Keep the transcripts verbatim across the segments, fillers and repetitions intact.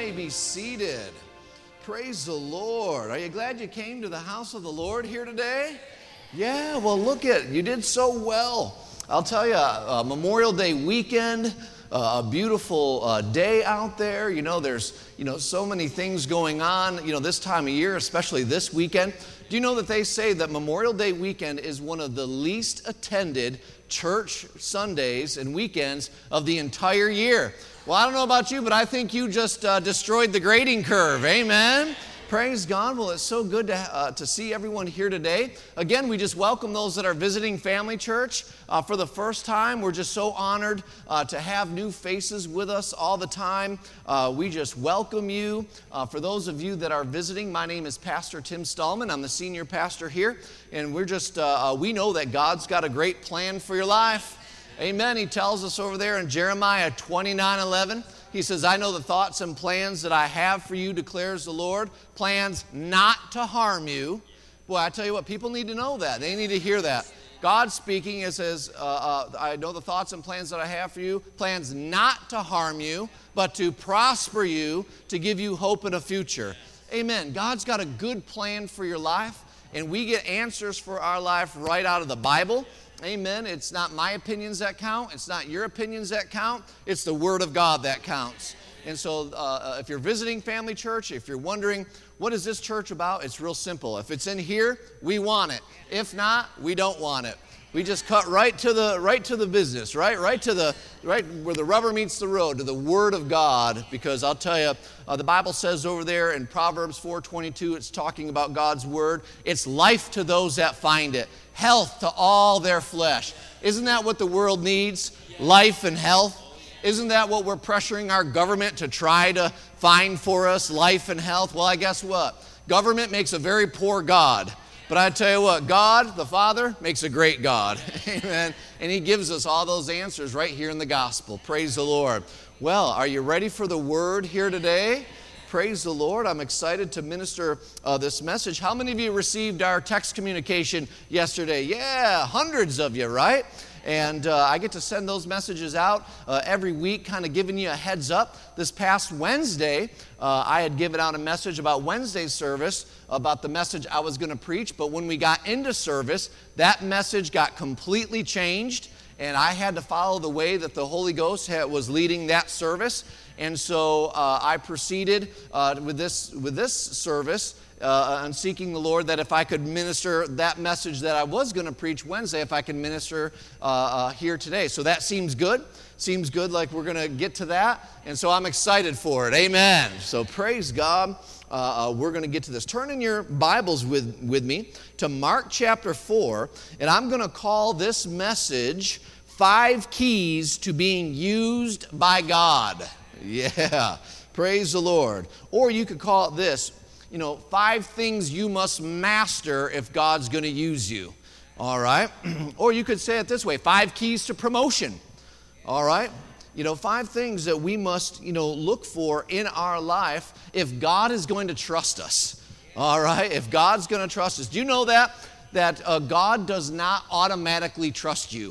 may be seated. Praise the Lord. Are you glad you came to the house of the Lord here today? Yeah, well, look at, you did so well. I'll tell you, uh, Memorial Day weekend, uh, a beautiful uh, day out there. You know, there's, you know, so many things going on, you know, this time of year, especially this weekend. Do you know that they say that Memorial Day weekend is one of the least attended church Sundays and weekends of the entire year? Well, I don't know about you, but I think you just uh, destroyed the grading curve. Amen. Praise God. Well, it's so good to, uh, to see everyone here today. Again, we just welcome those that are visiting Family Church uh, for the first time. We're just so honored uh, to have new faces with us all the time. Uh, we just welcome you. Uh, for those of you that are visiting, my name is Pastor Tim Stallman. I'm the senior pastor here, and we're just, uh, uh, we know that God's got a great plan for your life. Amen. He tells us over there in Jeremiah twenty-nine eleven. He says, I know the thoughts and plans that I have for you, declares the Lord. Plans not to harm you. Boy, I tell you what, people need to know that. They need to hear that. God speaking, it says, uh, uh, I know the thoughts and plans that I have for you. Plans not to harm you, but to prosper you, to give you hope and a future. Amen. God's got a good plan for your life, and we get answers for our life right out of the Bible. Amen. It's not my opinions that count. It's not your opinions that count. It's the Word of God that counts. And so uh, if you're visiting Family Church, if you're wondering, what is this church about? It's real simple. If it's in here, we want it. If not, we don't want it. We just cut right to the right to the business, right? Right to the right where the rubber meets the road, to the Word of God. Because I'll tell you, uh, the Bible says over there in Proverbs four twenty-two, it's talking about God's Word. It's life to those that find it, health to all their flesh. Isn't that what the world needs? Life and health. Isn't that what we're pressuring our government to try to find for us? Life and health. Well, I guess what? Government makes a very poor God. But I tell you what, God, the Father, makes a great God. Amen. And He gives us all those answers right here in the gospel. Praise the Lord. Well, are you ready for the Word here today? Praise the Lord. I'm excited to minister uh, this message. How many of you received our text communication yesterday? Yeah, hundreds of you, right? And uh, I get to send those messages out uh, every week, kind of giving you a heads up. This past Wednesday, uh, I had given out a message about Wednesday's service, about the message I was going to preach. But when we got into service, that message got completely changed, and I had to follow the way that the Holy Ghost had, was leading that service. And so uh, I proceeded uh, with this with this service uh, and seeking the Lord that if I could minister that message that I was going to preach Wednesday, if I could minister uh, uh, here today. So that seems good. Seems good, like we're going to get to that. And so I'm excited for it. Amen. So praise God. Uh, uh, we're going to get to this. Turn in your Bibles with, with me to Mark chapter four, and I'm going to call this message, Five Keys to Being Used by God. Yeah, praise the Lord. Or you could call it this, you know, five things you must master if God's going to use you. All right? Or you could say it this way, five keys to promotion. All right? You know, five things that we must, you know, look for in our life if God is going to trust us. All right? If God's going to trust us. Do you know that? That uh, God does not automatically trust you.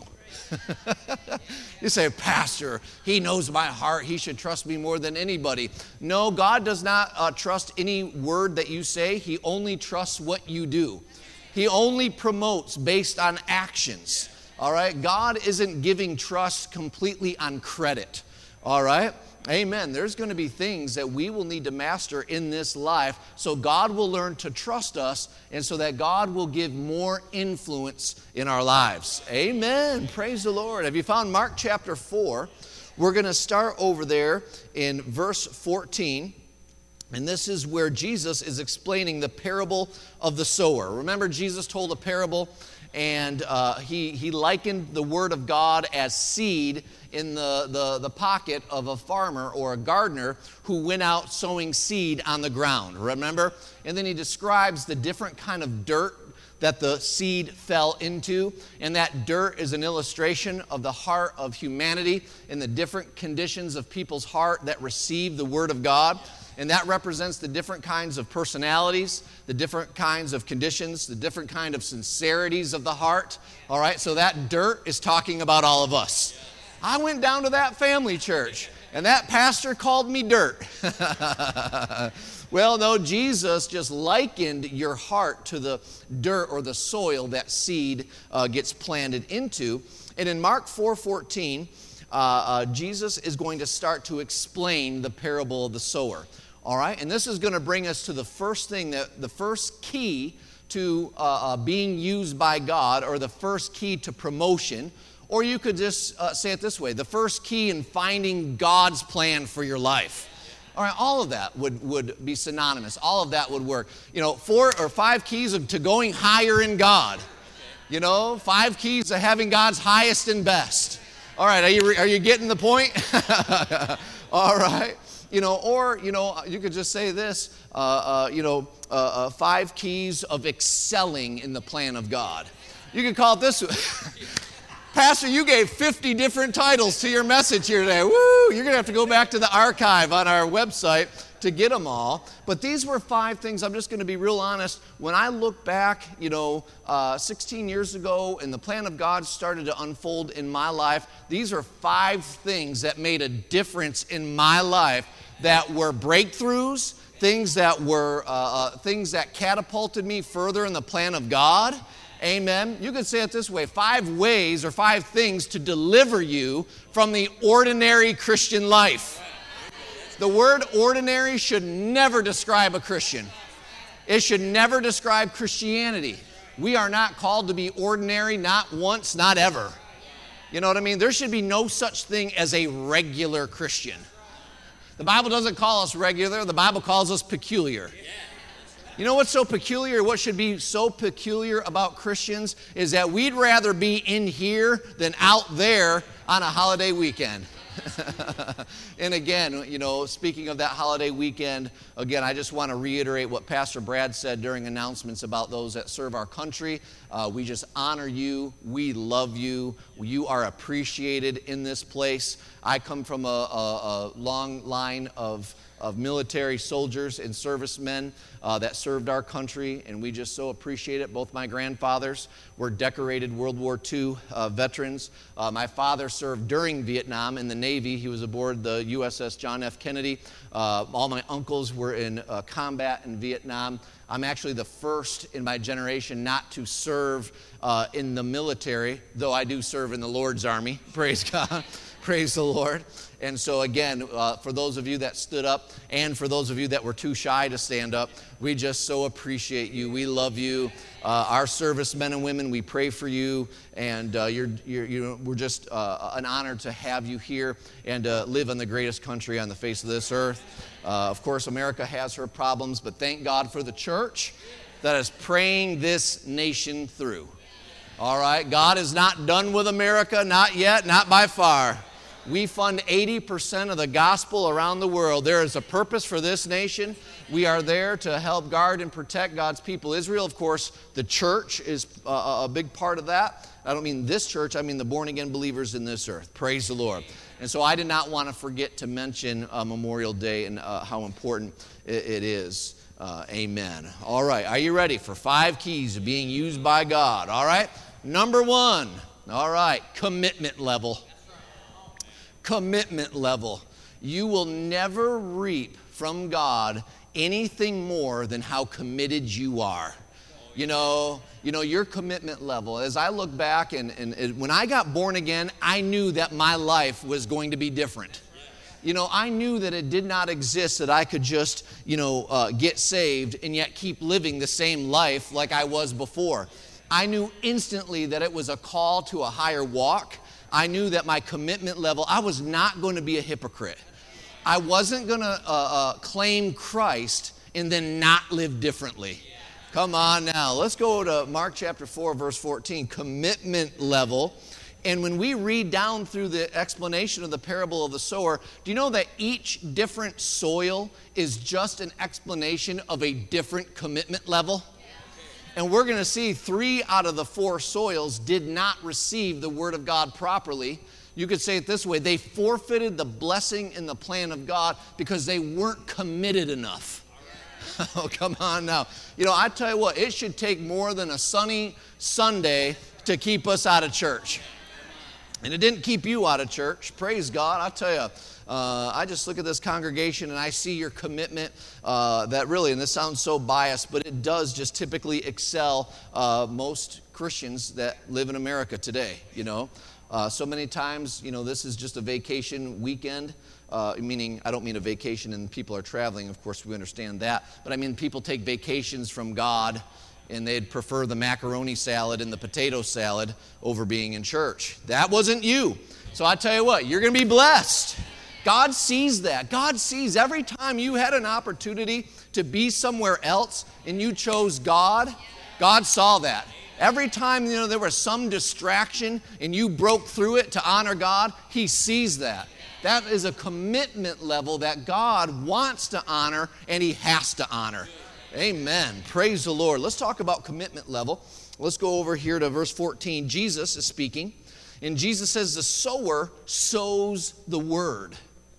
You say, Pastor, He knows my heart. He should trust me more than anybody. No, God does not uh, trust any word that you say. He only trusts what you do. He only promotes based on actions. All right? God isn't giving trust completely on credit. All right? Amen. There's going to be things that we will need to master in this life so God will learn to trust us and so that God will give more influence in our lives. Amen. Praise the Lord. Have you found Mark chapter four? We're going to start over there in verse fourteen. And this is where Jesus is explaining the parable of the sower. Remember, Jesus told a parable, and uh, he, he likened the Word of God as seed in the, the, the pocket of a farmer or a gardener who went out sowing seed on the ground. Remember? And then he describes the different kind of dirt that the seed fell into. And that dirt is an illustration of the heart of humanity and the different conditions of people's heart that receive the Word of God. And that represents the different kinds of personalities, the different kinds of conditions, the different kind of sincerities of the heart. All right, so that dirt is talking about all of us. I went down to that family church, And that pastor called me dirt. Well, no, Jesus just likened your heart to the dirt or the soil that seed uh, gets planted into. And in Mark four fourteen, uh, uh, Jesus is going to start to explain the parable of the sower. All right, and this is going to bring us to the first thing, that the first key to uh, uh, being used by God, or the first key to promotion, or you could just uh, say it this way, the first key in finding God's plan for your life. All right, all of that would, would be synonymous. All of that would work. You know, four or five keys of, to going higher in God. You know, five keys to having God's highest and best. All right, are you, are you getting the point? All right. You know, or, you know, you could just say this, uh, uh, you know, uh, uh, five keys of excelling in the plan of God. You could call it this. Pastor, you gave fifty different titles to your message here today. Woo! You're going to have to go back to the archive on our website to get them all. But these were five things. I'm just going to be real honest. When I look back, you know, uh, sixteen years ago, and the plan of God started to unfold in my life, these are five things that made a difference in my life, that were breakthroughs, things that were uh, uh, things that catapulted me further in the plan of God. Amen. You could say it this way, five ways or five things to deliver you from the ordinary Christian life. The word ordinary should never describe a Christian. It should never describe Christianity. We are not called to be ordinary, not once, not ever. You know what I mean? There should be no such thing as a regular Christian. The Bible doesn't call us regular. The Bible calls us peculiar. You know what's so peculiar? What should be so peculiar about Christians is that we'd rather be in here than out there on a holiday weekend. And again, you know, speaking of that holiday weekend, again, I just want to reiterate what Pastor Brad said during announcements about those that serve our country. Uh, we just honor you. We love you. You are appreciated in this place. I come from a, a, a long line of of military soldiers and servicemen uh, that served our country, and we just so appreciate it. Both my grandfathers were decorated World War Two uh, veterans. Uh, my father served during Vietnam in the Navy. He was aboard the U S S John F. Kennedy. Uh, all my uncles were in uh, combat in Vietnam. I'm actually the first in my generation not to serve uh, in the military, though I do serve in the Lord's Army. Praise God. Praise the Lord. And so again, uh, for those of you that stood up, and for those of you that were too shy to stand up, we just so appreciate you. We love you. Uh, our servicemen and women, we pray for you, and uh, you're, you're, you're, we're just uh, an honor to have you here and uh, live in the greatest country on the face of this earth. Uh, of course, America has her problems, but thank God for the church that is praying this nation through. All right, God is not done with America, not yet, not by far. We fund eighty percent of the gospel around the world. There is a purpose for this nation. We are there to help guard and protect God's people. Israel, of course, the church is a, a big part of that. I don't mean this church, I mean the born-again believers in this earth. Praise the Lord. And so I did not want to forget to mention uh, Memorial Day and uh, how important it, it is. Uh, amen. All right, are you ready for five keys of being used by God? All right, number one, all right, commitment level. Commitment level. You will never reap from God anything more than how committed you are. You know, you know your commitment level. As I look back, and, and, and when I got born again, I knew that my life was going to be different. You know, I knew that it did not exist that I could just, you know, uh, get saved and yet keep living the same life like I was before. I knew instantly that it was a call to a higher walk. I knew that my commitment level, I was not going to be a hypocrite. I wasn't going to uh, uh, claim Christ and then not live differently. Come on now. Let's go to Mark chapter four, verse fourteen, commitment level. And when we read down through the explanation of the parable of the sower, do you know that each different soil is just an explanation of a different commitment level? And we're going to see three out of the four soils did not receive the word of God properly. You could say it this way, they forfeited the blessing in the plan of God because they weren't committed enough. Oh, come on now. You know, I tell you what, it should take more than a sunny Sunday to keep us out of church. And it didn't keep you out of church. Praise God. I tell you, uh, I just look at this congregation and I see your commitment uh, that really, and this sounds so biased, but it does just typically excel uh, most Christians that live in America today, you know. Uh, so many times, you know, this is just a vacation weekend, uh, meaning I don't mean a vacation and people are traveling. Of course, we understand that. But I mean people take vacations from God and they'd prefer the macaroni salad and the potato salad over being in church. That wasn't you. So I tell you what, you're going to be blessed. God sees that. God sees every time you had an opportunity to be somewhere else and you chose God, God saw that. Every time, you know, there was some distraction and you broke through it to honor God, He sees that. That is a commitment level that God wants to honor and He has to honor. Amen. Praise the Lord. Let's talk about commitment level. Let's go over here to verse fourteen. Jesus is speaking, and Jesus says, the sower sows the word.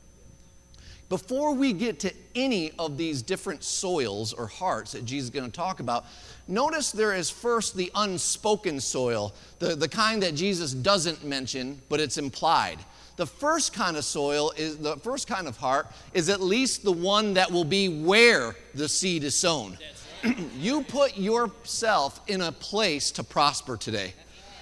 Before we get to any of these different soils or hearts that Jesus is going to talk about, notice there is first the unspoken soil, the, the kind that Jesus doesn't mention, but it's implied. The first kind of soil, is the first kind of heart, is at least the one that will be where the seed is sown. Right. You put yourself in a place to prosper today.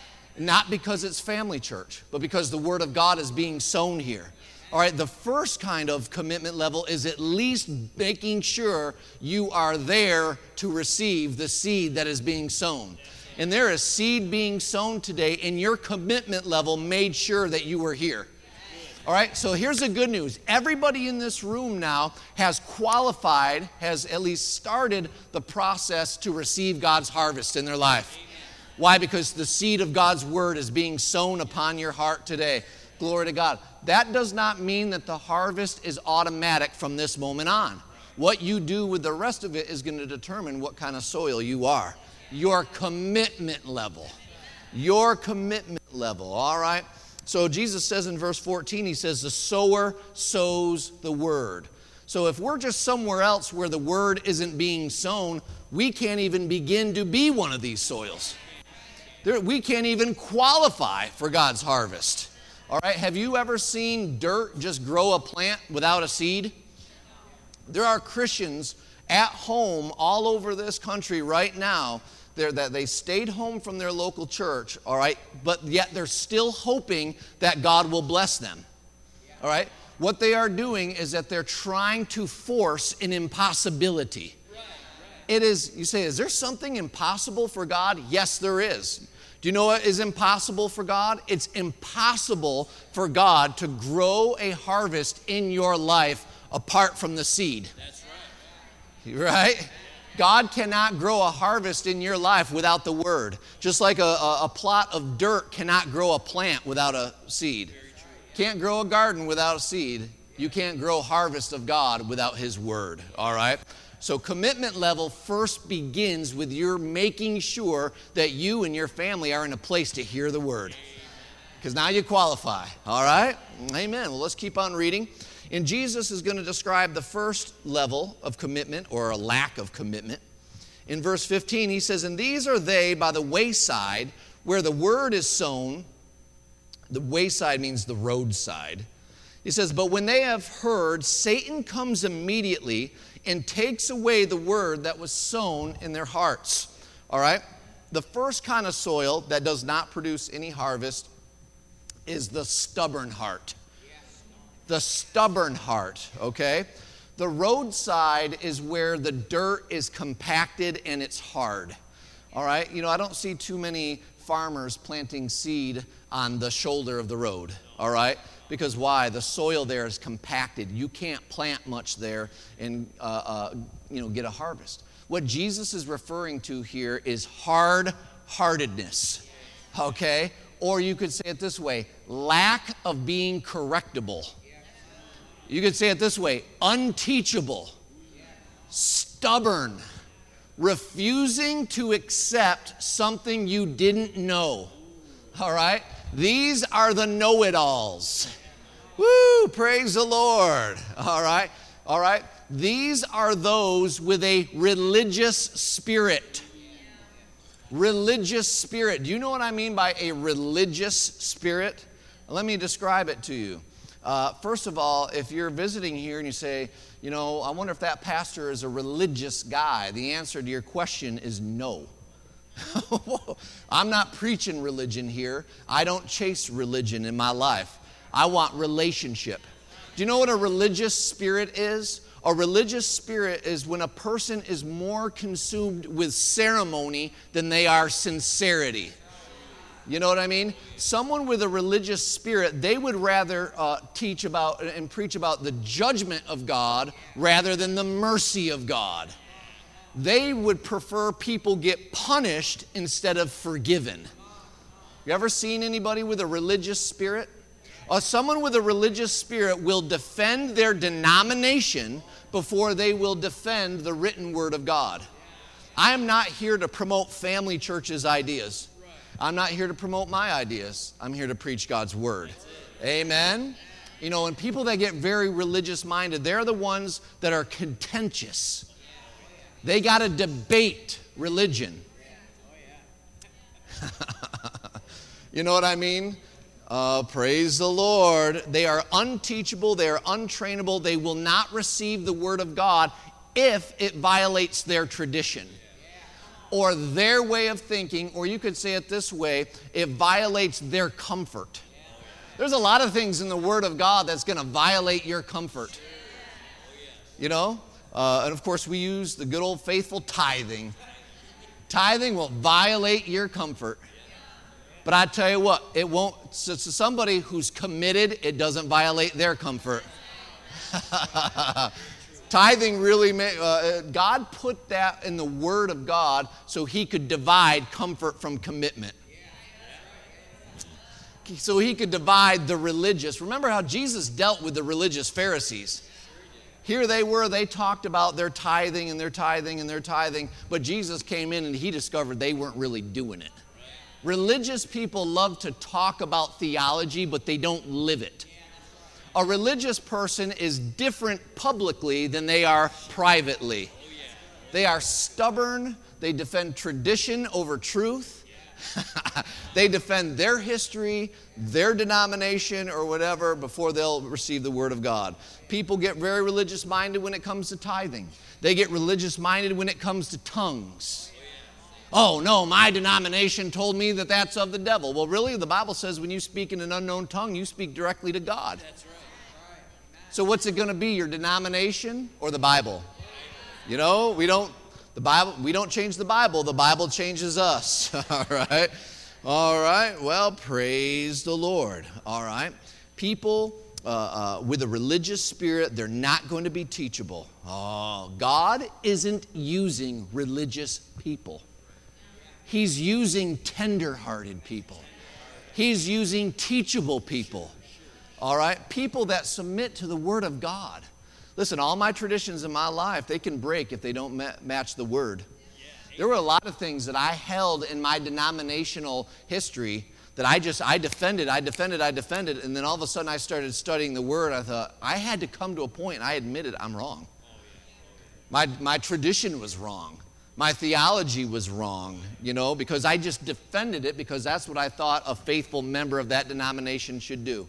Not because it's family church, but because the Word of God is being sown here. All right, the first kind of commitment level is at least making sure you are there to receive the seed that is being sown. And there is seed being sown today, and your commitment level made sure that you were here. All right, so here's the good news. Everybody in this room now has qualified, has at least started the process to receive God's harvest in their life. Why? Because the seed of God's Word is being sown upon your heart today. Glory to God. That does not mean that the harvest is automatic from this moment on. What you do with the rest of it is going to determine what kind of soil you are. Your commitment level. Your commitment level, all right? So Jesus says in verse fourteen, He says, the sower sows the word. So if we're just somewhere else where the word isn't being sown, we can't even begin to be one of these soils. There, we can't even qualify for God's harvest. All right, have you ever seen dirt just grow a plant without a seed? There are Christians at home all over this country right now that they stayed home from their local church, all right, but yet they're still hoping that God will bless them. All right? What they are doing is that they're trying to force an impossibility. It is, you say, is there something impossible for God? Yes, there is. Do you know what is impossible for God? It's impossible for God to grow a harvest in your life apart from the seed. That's right. Right? God cannot grow a harvest in your life without the Word. Just like a, a, a plot of dirt cannot grow a plant without a seed. Can't grow a garden without a seed. You can't grow harvest of God without His Word. All right? So commitment level first begins with your making sure that you and your family are in a place to hear the Word. Because now you qualify. All right? Amen. Well, let's keep on reading. And Jesus is going to describe the first level of commitment or a lack of commitment. In verse fifteen, He says, and these are they by the wayside where the word is sown. The wayside means the roadside. He says, but when they have heard, Satan comes immediately and takes away the word that was sown in their hearts. All right? The first kind of soil that does not produce any harvest is the stubborn heart. The stubborn heart, okay? The roadside is where the dirt is compacted and it's hard. All right? You know, I don't see too many farmers planting seed on the shoulder of the road. All right? Because why? The soil there is compacted. You can't plant much there and, uh, uh, you know, get a harvest. What Jesus is referring to here is hard-heartedness, okay? Or you could say it this way, lack of being correctable. You could say it this way, unteachable, stubborn, refusing to accept something you didn't know. All right? These are the know-it-alls. Woo! Praise the Lord. All right? All right? These are those with a religious spirit. Religious spirit. Do you know what I mean by a religious spirit? Let me describe it to you. Uh, first of all, if you're visiting here and you say, you know, I wonder if that pastor is a religious guy, the answer to your question is no. I'm not preaching religion here. I don't chase religion in my life. I want relationship. Do you know what a religious spirit is? A religious spirit is when a person is more consumed with ceremony than they are sincerity. You know what I mean? Someone with a religious spirit, they would rather uh, teach about and preach about the judgment of God rather than the mercy of God. They would prefer people get punished instead of forgiven. You ever seen anybody with a religious spirit? Uh, someone with a religious spirit will defend their denomination before they will defend the written word of God. I am not here to promote family churches' ideas. I'm not here to promote my ideas. I'm here to preach God's word. Amen? You know, and people that get very religious minded, they're the ones that are contentious. They got to debate religion. You know what I mean? Uh, praise the Lord. They are unteachable. They are untrainable. They will not receive the word of God if it violates their tradition or their way of thinking, or you could say it this way, it violates their comfort. There's a lot of things in the word of God that's going to violate your comfort. You know? Uh, and of course, we use the good old faithful tithing. Tithing will violate your comfort. But I tell you what, it won't. So to somebody who's committed, it doesn't violate their comfort. Tithing really, may, uh, God put that in the Word of God so He could divide comfort from commitment. So He could divide the religious. Remember how Jesus dealt with the religious Pharisees. Here they were, they talked about their tithing and their tithing and their tithing, but Jesus came in and He discovered they weren't really doing it. Religious people love to talk about theology, but they don't live it. A religious person is different publicly than they are privately. They are stubborn. They defend tradition over truth. They defend their history, their denomination, or whatever before they'll receive the Word of God. People get very religious minded when it comes to tithing. They get religious minded when it comes to tongues. Oh, no, my denomination told me that that's of the devil. Well, really, the Bible says when you speak in an unknown tongue, you speak directly to God. That's right. So what's it going to be, your denomination or the Bible? You know, we don't, the Bible, we don't change the Bible. The Bible changes us. All right. All right. Well, praise the Lord. All right. People uh, uh, with a religious spirit, they're not going to be teachable. Oh, God isn't using religious people. He's using tender-hearted people. He's using teachable people. All right? People that submit to the Word of God. Listen, all my traditions in my life, they can break if they don't ma- match the Word. There were a lot of things that I held in my denominational history that I just, I defended, I defended, I defended, and then all of a sudden I started studying the Word. I thought, I had to come to a point, and I admitted I'm wrong. My, my tradition was wrong. My theology was wrong, you know, because I just defended it because that's what I thought a faithful member of that denomination should do.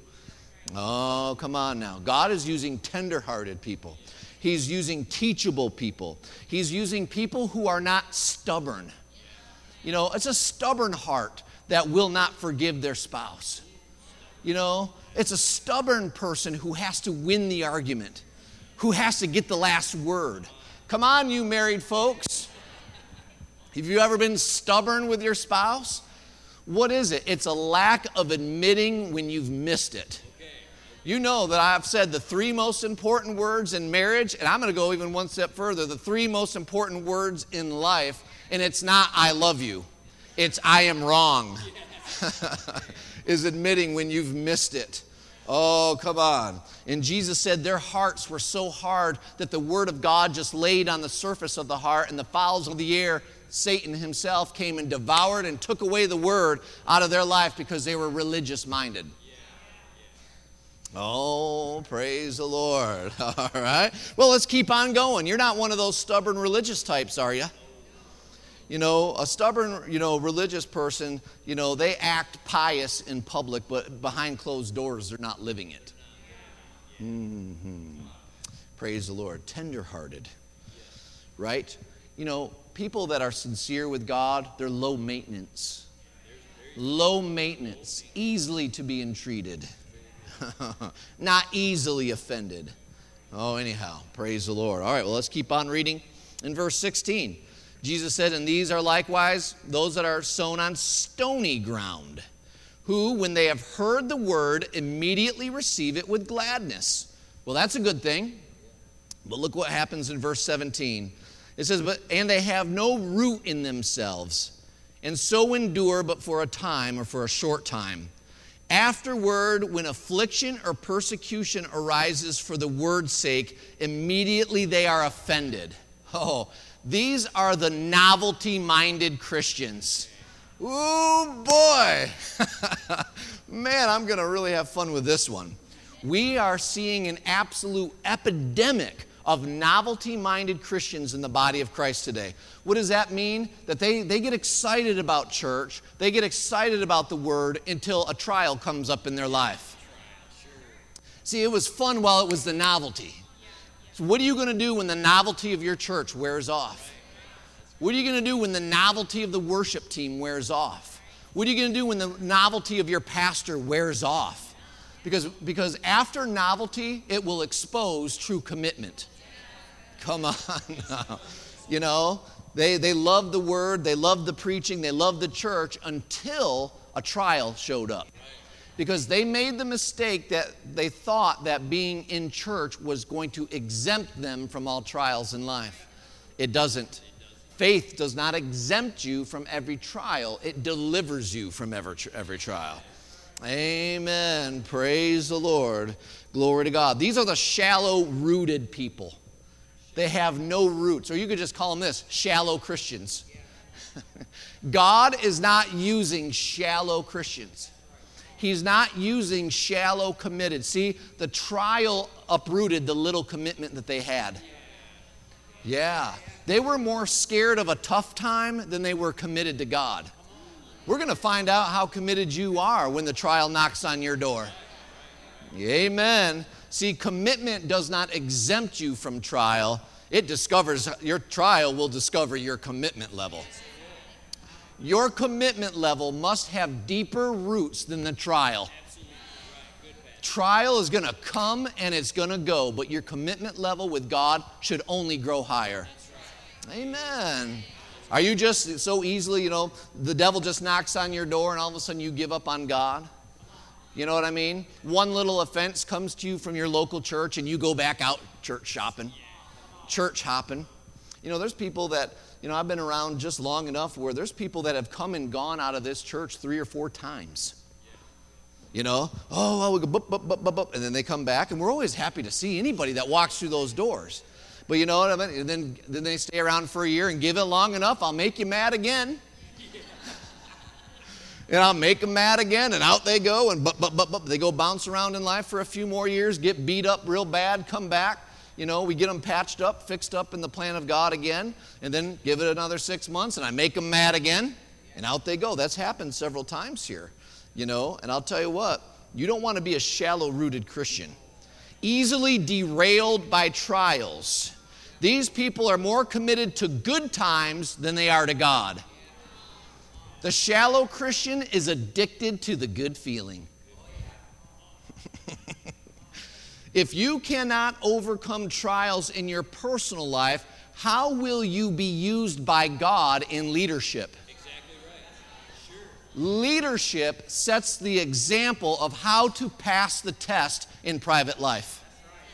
Oh, come on now. God is using tender-hearted people. He's using teachable people. He's using people who are not stubborn. You know, it's a stubborn heart that will not forgive their spouse. You know, it's a stubborn person who has to win the argument, who has to get the last word. Come on, you married folks. Have you ever been stubborn with your spouse? What is it? It's a lack of admitting when you've missed it. You know that I've said the three most important words in marriage, and I'm going to go even one step further, the three most important words in life, and it's not I love you. It's I am wrong. Is admitting when you've missed it. Oh, come on. And Jesus said their hearts were so hard that the Word of God just laid on the surface of the heart, and the fowls of the air, Satan himself, came and devoured and took away the Word out of their life because they were religious minded. Oh, praise the Lord. All right. Well, let's keep on going. You're not one of those stubborn religious types, are you? You know, a stubborn, you know, religious person, you know, they act pious in public, but behind closed doors, they're not living it. Mm-hmm. Praise the Lord. Tender-hearted, right? You know, people that are sincere with God, they're low maintenance. Low maintenance, easily to be entreated, not easily offended. Oh, anyhow, praise the Lord. All right, well, let's keep on reading. In verse sixteen, Jesus said, and these are likewise those that are sown on stony ground, who, when they have heard the word, immediately receive it with gladness. Well, that's a good thing. But look what happens in verse seventeen. It says, but and they have no root in themselves, and so endure but for a time or for a short time. Afterward, when affliction or persecution arises for the word's sake, immediately they are offended. Oh, these are the novelty-minded Christians. Ooh, boy. Man, I'm going to really have fun with this one. We are seeing an absolute epidemic of novelty-minded Christians in the body of Christ today. What does that mean? That they, they get excited about church, they get excited about the word until a trial comes up in their life. See, it was fun while it was the novelty. So what are you going to do when the novelty of your church wears off? What are you going to do when the novelty of the worship team wears off? What are you going to do when the novelty of your pastor wears off? Because, because after novelty, it will expose true commitment. Come on now. You know, they, they loved the word, they loved the preaching, they loved the church until a trial showed up. Because they made the mistake that they thought that being in church was going to exempt them from all trials in life. It doesn't. Faith does not exempt you from every trial. It delivers you from every, every trial. Amen. Praise the Lord. Glory to God. These are the shallow-rooted people. They have no roots. Or you could just call them this, shallow Christians. God is not using shallow Christians. He's not using shallow committed. See, the trial uprooted the little commitment that they had. Yeah. They were more scared of a tough time than they were committed to God. We're going to find out how committed you are when the trial knocks on your door. Amen. See, commitment does not exempt you from trial. It discovers, your trial will discover your commitment level. Your commitment level must have deeper roots than the trial. Trial is going to come and it's going to go, but your commitment level with God should only grow higher. Amen. Are you just so easily, you know, the devil just knocks on your door and all of a sudden you give up on God? You know what I mean? One little offense comes to you from your local church and you go back out church shopping, church hopping. You know, there's people that, you know, I've been around just long enough where there's people that have come and gone out of this church three or four times. You know, oh, well, we go, bup, bup, bup, bup, bup, and then they come back, and we're always happy to see anybody that walks through those doors. But you know what I mean? And then, then they stay around for a year and give it long enough, I'll make you mad again. And I'll make them mad again, and out they go, and bup, bup, bup, bup. They go bounce around in life for a few more years, get beat up real bad, come back. You know, we get them patched up, fixed up in the plan of God again, and then give it another six months, and I make them mad again, and out they go. That's happened several times here, you know. And I'll tell you what, you don't want to be a shallow-rooted Christian. Easily derailed by trials. These people are more committed to good times than they are to God. The shallow Christian is addicted to the good feeling. If you cannot overcome trials in your personal life, how will you be used by God in leadership? Exactly right. Sure. Leadership sets the example of how to pass the test in private life.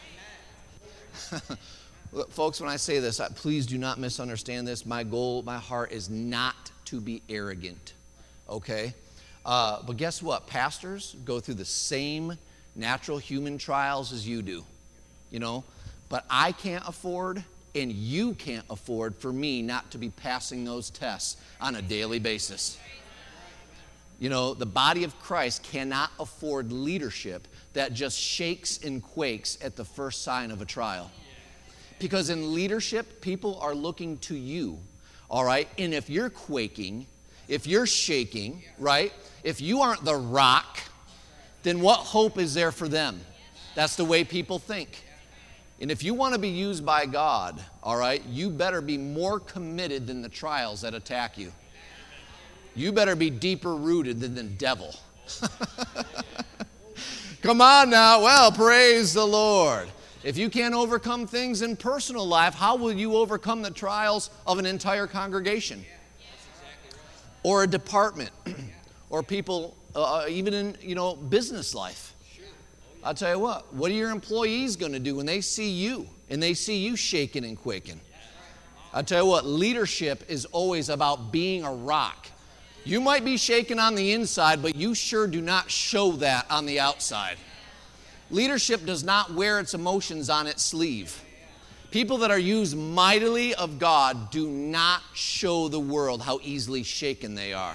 Look, folks, when I say this, please do not misunderstand this. My goal, my heart is not to be arrogant, okay? Uh, but guess what? Pastors go through the same natural human trials as you do, you know? But I can't afford, and you can't afford for me not to be passing those tests on a daily basis. You know, the body of Christ cannot afford leadership that just shakes and quakes at the first sign of a trial. Because in leadership, people are looking to you, all right? And if you're quaking, if you're shaking, right? If you aren't the rock, then what hope is there for them? That's the way people think. And if you want to be used by God, all right, you better be more committed than the trials that attack you. You better be deeper rooted than the devil. Come on now. Well, praise the Lord. If you can't overcome things in personal life, how will you overcome the trials of an entire congregation? Or a department, or people, uh, even in, you know, business life. I'll tell you what, what are your employees going to do when they see you and they see you shaking and quaking? I'll tell you what, leadership is always about being a rock. You might be shaking on the inside, but you sure do not show that on the outside. Leadership does not wear its emotions on its sleeve. People that are used mightily of God do not show the world how easily shaken they are.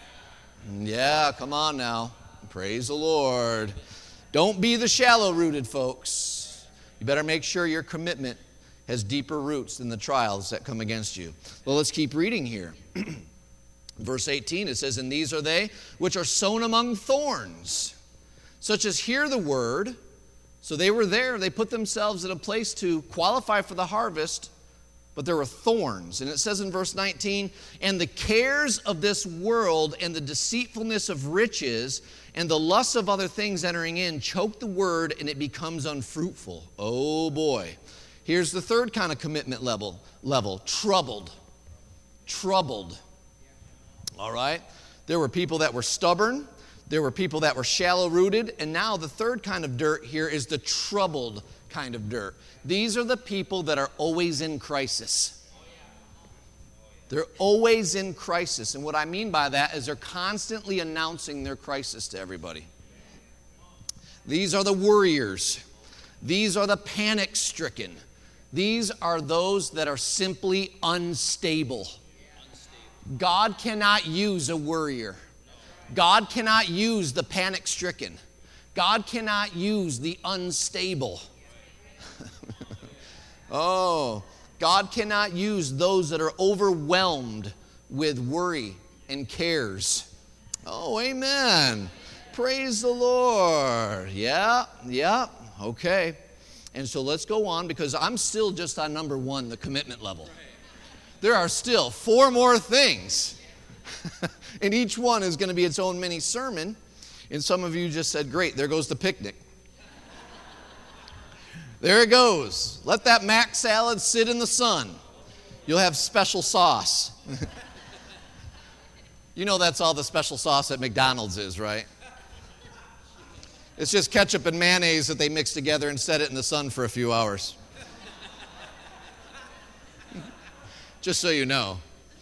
Yeah, come on now. Praise the Lord. Don't be the shallow-rooted folks. You better make sure your commitment has deeper roots than the trials that come against you. Well, let's keep reading here. Verse eighteen, it says, "And these are they which are sown among thorns, such as hear the word." So they were there. They put themselves in a place to qualify for the harvest, but there were thorns. And it says in verse nineteen, "And the cares of this world and the deceitfulness of riches and the lusts of other things entering in choke the word, and it becomes unfruitful." Oh boy. Here's the third kind of commitment level, level, troubled. Troubled. All right? There were people that were stubborn. There were people that were shallow-rooted. And now the third kind of dirt here is the troubled kind of dirt. These are the people that are always in crisis. They're always in crisis. And what I mean by that is they're constantly announcing their crisis to everybody. These are the worriers. These are the panic-stricken. These are those that are simply unstable. God cannot use a worrier. God cannot use the panic-stricken. God cannot use the unstable. Oh, God cannot use those that are overwhelmed with worry and cares. Oh, amen. Praise the Lord. Yeah, yeah, okay. And so let's go on, because I'm still just on number one, the commitment level. There are still four more things. And each one is going to be its own mini sermon. And some of you just said, great, there goes the picnic. There it goes. Let that mac salad sit in the sun. You'll have special sauce. You know that's all the special sauce at McDonald's is, right? It's just ketchup and mayonnaise that they mix together and set it in the sun for a few hours. Just so you know.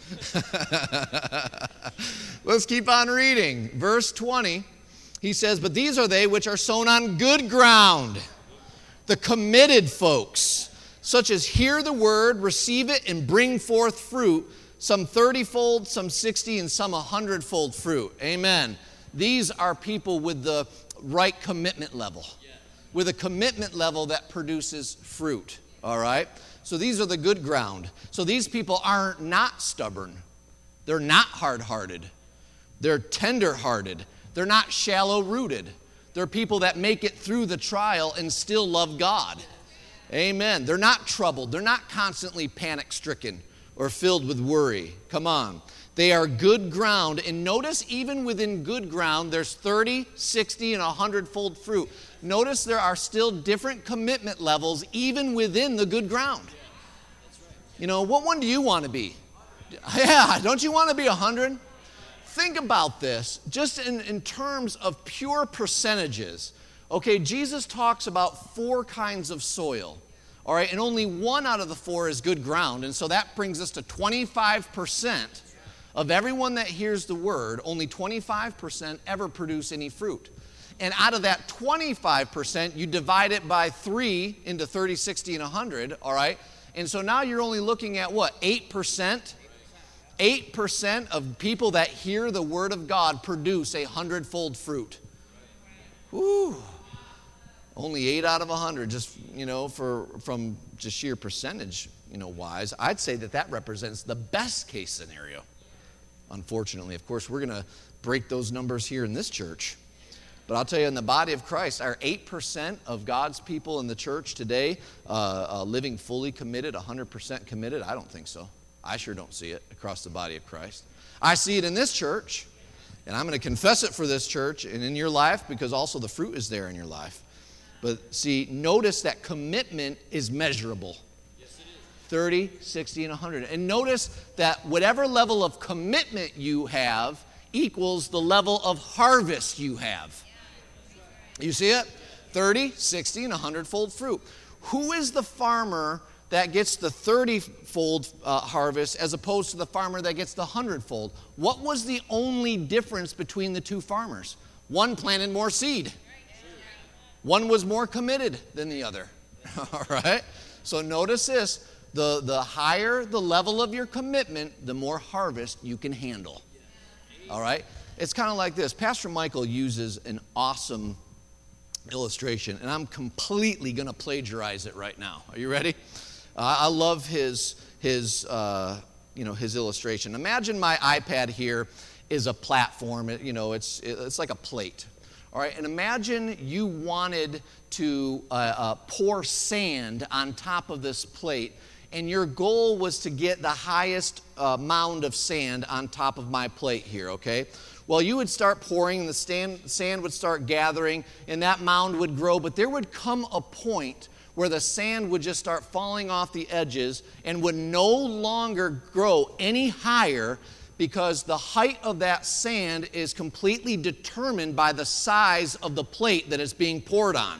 Let's keep on reading. Verse twenty, he says, "But these are they which are sown on good ground." The committed folks, such as hear the word, receive it, and bring forth fruit, some thirty-fold, some sixty, and some a hundredfold fruit. Amen. These are people with the right commitment level, with a commitment level that produces fruit. All right? So these are the good ground. So these people are not stubborn. They're not hard-hearted. They're tender-hearted. They're not shallow-rooted. They're people that make it through the trial and still love God. Amen. They're not troubled. They're not constantly panic-stricken or filled with worry. Come on. They are good ground. And notice even within good ground, there's thirty, sixty, and a hundred-fold fruit. Notice there are still different commitment levels even within the good ground. You know, what one do you want to be? Yeah, don't you want to be a hundred? Think about this, just in, in terms of pure percentages. Okay, Jesus talks about four kinds of soil. All right, and only one out of the four is good ground. And so that brings us to twenty-five percent of everyone that hears the word, only twenty-five percent ever produce any fruit. And out of that twenty-five percent, you divide it by three into thirty, sixty, and one hundred, all right? And so now you're only looking at what, eight percent? eight percent of people that hear the word of God produce a hundredfold fruit. Woo. Only eight out of one hundred, just, you know, for from just sheer percentage, you know, wise. I'd say that that represents the best case scenario. Unfortunately, of course, we're going to break those numbers here in this church. But I'll tell you, in the body of Christ, are eight percent of God's people in the church today uh, uh, living fully committed, one hundred percent committed? I don't think so. I sure don't see it across the body of Christ. I see it in this church, and I'm going to confess it for this church and in your life, because also the fruit is there in your life. But see, notice that commitment is measurable. Yes, it is. thirty, sixty, and one hundred. And notice that whatever level of commitment you have equals the level of harvest you have. You see it? thirty, sixty, and one hundred-fold fruit. Who is the farmer that gets the thirty-fold uh, harvest as opposed to the farmer that gets the one hundred-fold? What was the only difference between the two farmers? One planted more seed. One was more committed than the other. All right? So notice this. The, the higher the level of your commitment, the more harvest you can handle. All right? It's kind of like this. Pastor Michael uses an awesome illustration, and I'm completely going to plagiarize it right now. Are you ready? Uh, I love his his uh, you know his illustration. Imagine my iPad here is a platform. It, you know, it's it's like a plate. All right, and imagine you wanted to uh, uh, pour sand on top of this plate, and your goal was to get the highest uh, mound of sand on top of my plate here. Okay. Well, you would start pouring, and the stand, sand would start gathering, and that mound would grow. But there would come a point where the sand would just start falling off the edges and would no longer grow any higher, because the height of that sand is completely determined by the size of the plate that it's being poured on.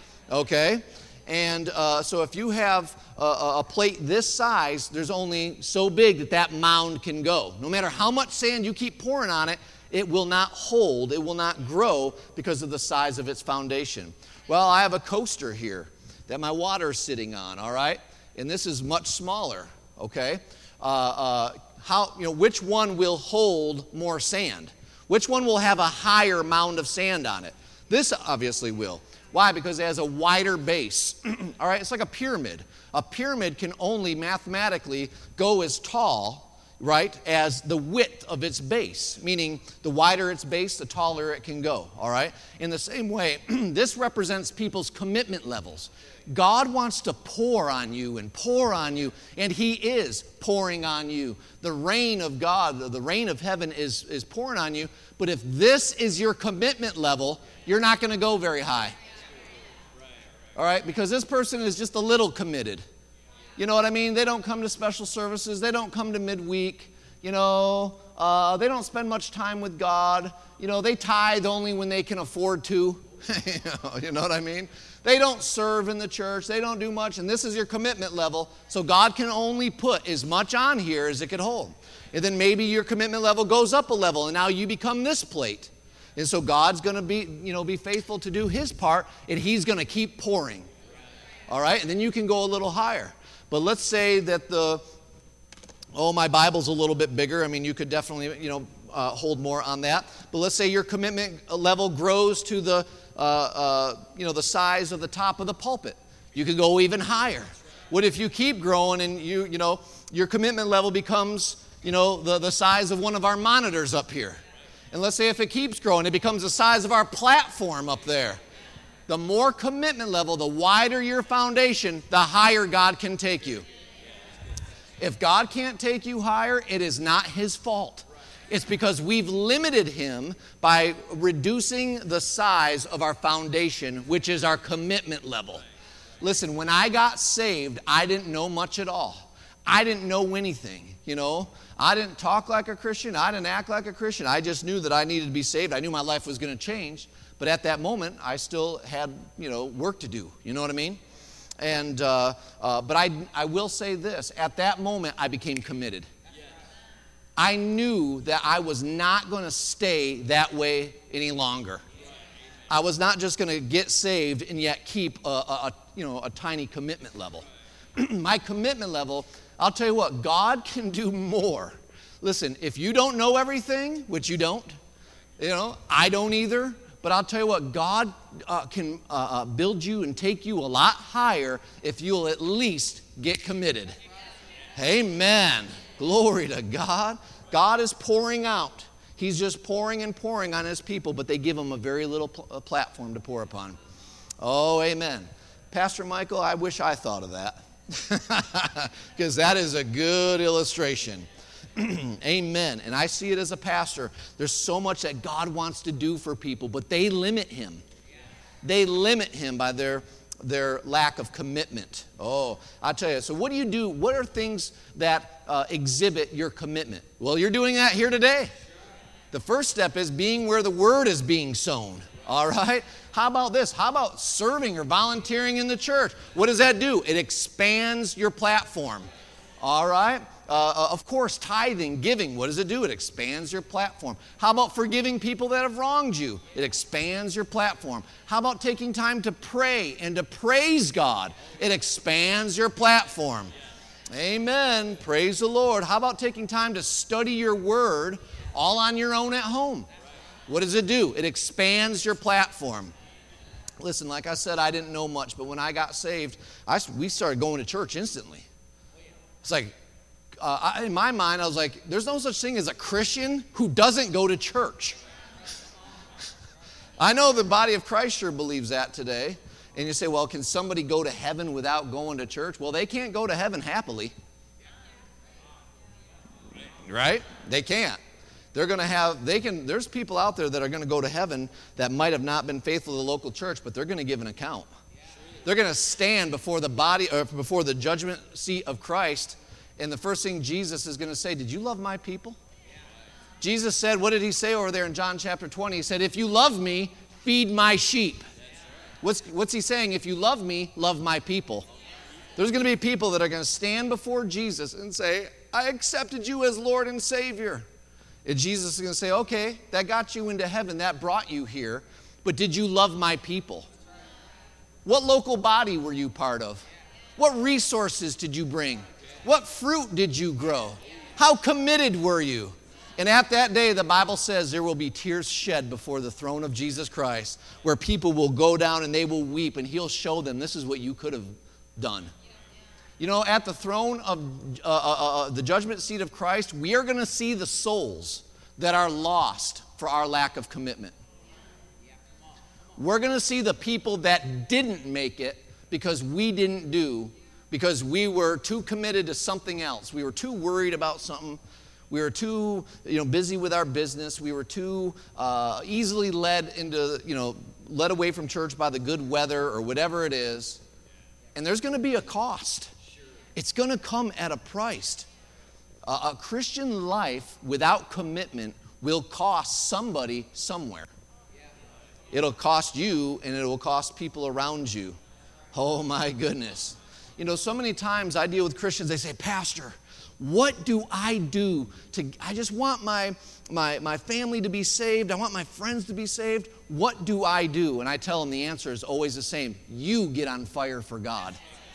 Okay? And uh, so if you have a, a plate this size, there's only so big that that mound can go. No matter how much sand you keep pouring on it, it will not hold, it will not grow because of the size of its foundation. Well, I have a coaster here that my water is sitting on, all right? And this is much smaller, okay? Uh, uh, how, you know, which one will hold more sand? Which one will have a higher mound of sand on it? This obviously will. Why? Because it has a wider base. All right, it's like a pyramid. A pyramid can only mathematically go as tall, right, as the width of its base, meaning the wider its base, the taller it can go, all right? In the same way, this represents people's commitment levels. God wants to pour on you and pour on you, and He is pouring on you. The rain of God, the rain of heaven is, is pouring on you, but if this is your commitment level, you're not going to go very high. All right, because this person is just a little committed. You know what I mean? They don't come to special services. They don't come to midweek. You know, uh, they don't spend much time with God. You know, they tithe only when they can afford to. you, know, you know what I mean? They don't serve in the church. They don't do much. And this is your commitment level. So God can only put as much on here as it could hold. And then maybe your commitment level goes up a level, and now you become this plate. And so God's going to be, you know, be faithful to do His part, and He's going to keep pouring. All right? And then you can go a little higher. But let's say that the, oh, my Bible's a little bit bigger. I mean, you could definitely, you know, uh, hold more on that. But let's say your commitment level grows to the, uh, uh, you know, the size of the top of the pulpit. You could go even higher. What if you keep growing and you, you know, your commitment level becomes, you know, the, the size of one of our monitors up here? And let's say if it keeps growing, it becomes the size of our platform up there. The more commitment level, the wider your foundation, the higher God can take you. If God can't take you higher, it is not His fault. It's because we've limited Him by reducing the size of our foundation, which is our commitment level. Listen, when I got saved, I didn't know much at all. I didn't know anything, you know. I didn't talk like a Christian. I didn't act like a Christian. I just knew that I needed to be saved. I knew my life was going to change. But at that moment, I still had, you know, work to do. You know what I mean? And uh, uh, but I, I will say this. At that moment, I became committed. I knew that I was not going to stay that way any longer. I was not just going to get saved and yet keep a, a, a you know a tiny commitment level. My commitment level, I'll tell you what, God can do more. Listen, if you don't know everything, which you don't, you know, I don't either. But I'll tell you what, God uh, can uh, uh, build you and take you a lot higher if you'll at least get committed. Amen. Glory to God. God is pouring out He's just pouring and pouring on his people, but they give him a very little pl- a platform to pour upon. Oh, amen. Pastor Michael, I wish I thought of that. Because that is a good illustration. Amen. And I see it as a pastor. There's so much that God wants to do for people, but they limit him. They limit him by their, their lack of commitment. Oh, I'll tell you. So what do you do? What are things that uh, exhibit your commitment? Well, you're doing that here today. The first step is being where the word is being sown. All right? How about this? How about serving or volunteering in the church? What does that do? It expands your platform. All right? Uh, of course, tithing, giving, what does it do? It expands your platform. How about forgiving people that have wronged you? It expands your platform. How about taking time to pray and to praise God? It expands your platform. Amen. Praise the Lord. How about taking time to study your word all on your own at home? What does it do? It expands your platform. Listen, like I said, I didn't know much, but when I got saved, I, we started going to church instantly. It's like, uh, I, in my mind, I was like, there's no such thing as a Christian who doesn't go to church. I know the body of Christ sure believes that today. And you say, well, can somebody go to heaven without going to church? Well, they can't go to heaven happily. Right? They can't. They're going to have, they can, there's people out there that are going to go to heaven that might have not been faithful to the local church, but they're going to give an account. They're going to stand before the body, or before the judgment seat of Christ, and the first thing Jesus is going to say, did you love my people? Jesus said, what did he say over there in John chapter twenty? He said, if you love me, feed my sheep. What's, what's he saying? If you love me, love my people. There's going to be people that are going to stand before Jesus and say, I accepted you as Lord and Savior. And Jesus is going to say, okay, that got you into heaven, that brought you here, but did you love my people? What local body were you part of? What resources did you bring? What fruit did you grow? How committed were you? And at that day, the Bible says there will be tears shed before the throne of Jesus Christ, where people will go down and they will weep, and he'll show them this is what you could have done. You know, at the throne of uh, uh, uh, the judgment seat of Christ, we are going to see the souls that are lost for our lack of commitment. We're going to see the people that didn't make it because we didn't do, because we were too committed to something else. We were too worried about something. We were too, you know, busy with our business. We were too uh, easily led into, you know, led away from church by the good weather or whatever it is. And there's going to be a cost. It's going to come at a price. Uh, a Christian life without commitment will cost somebody somewhere. It'll cost you, and it will cost people around you. Oh my goodness. You know, so many times I deal with Christians, they say, Pastor, what do I do to, I just want my, my, my family to be saved. I want my friends to be saved. What do I do? And I tell them the answer is always the same. You get on fire for God.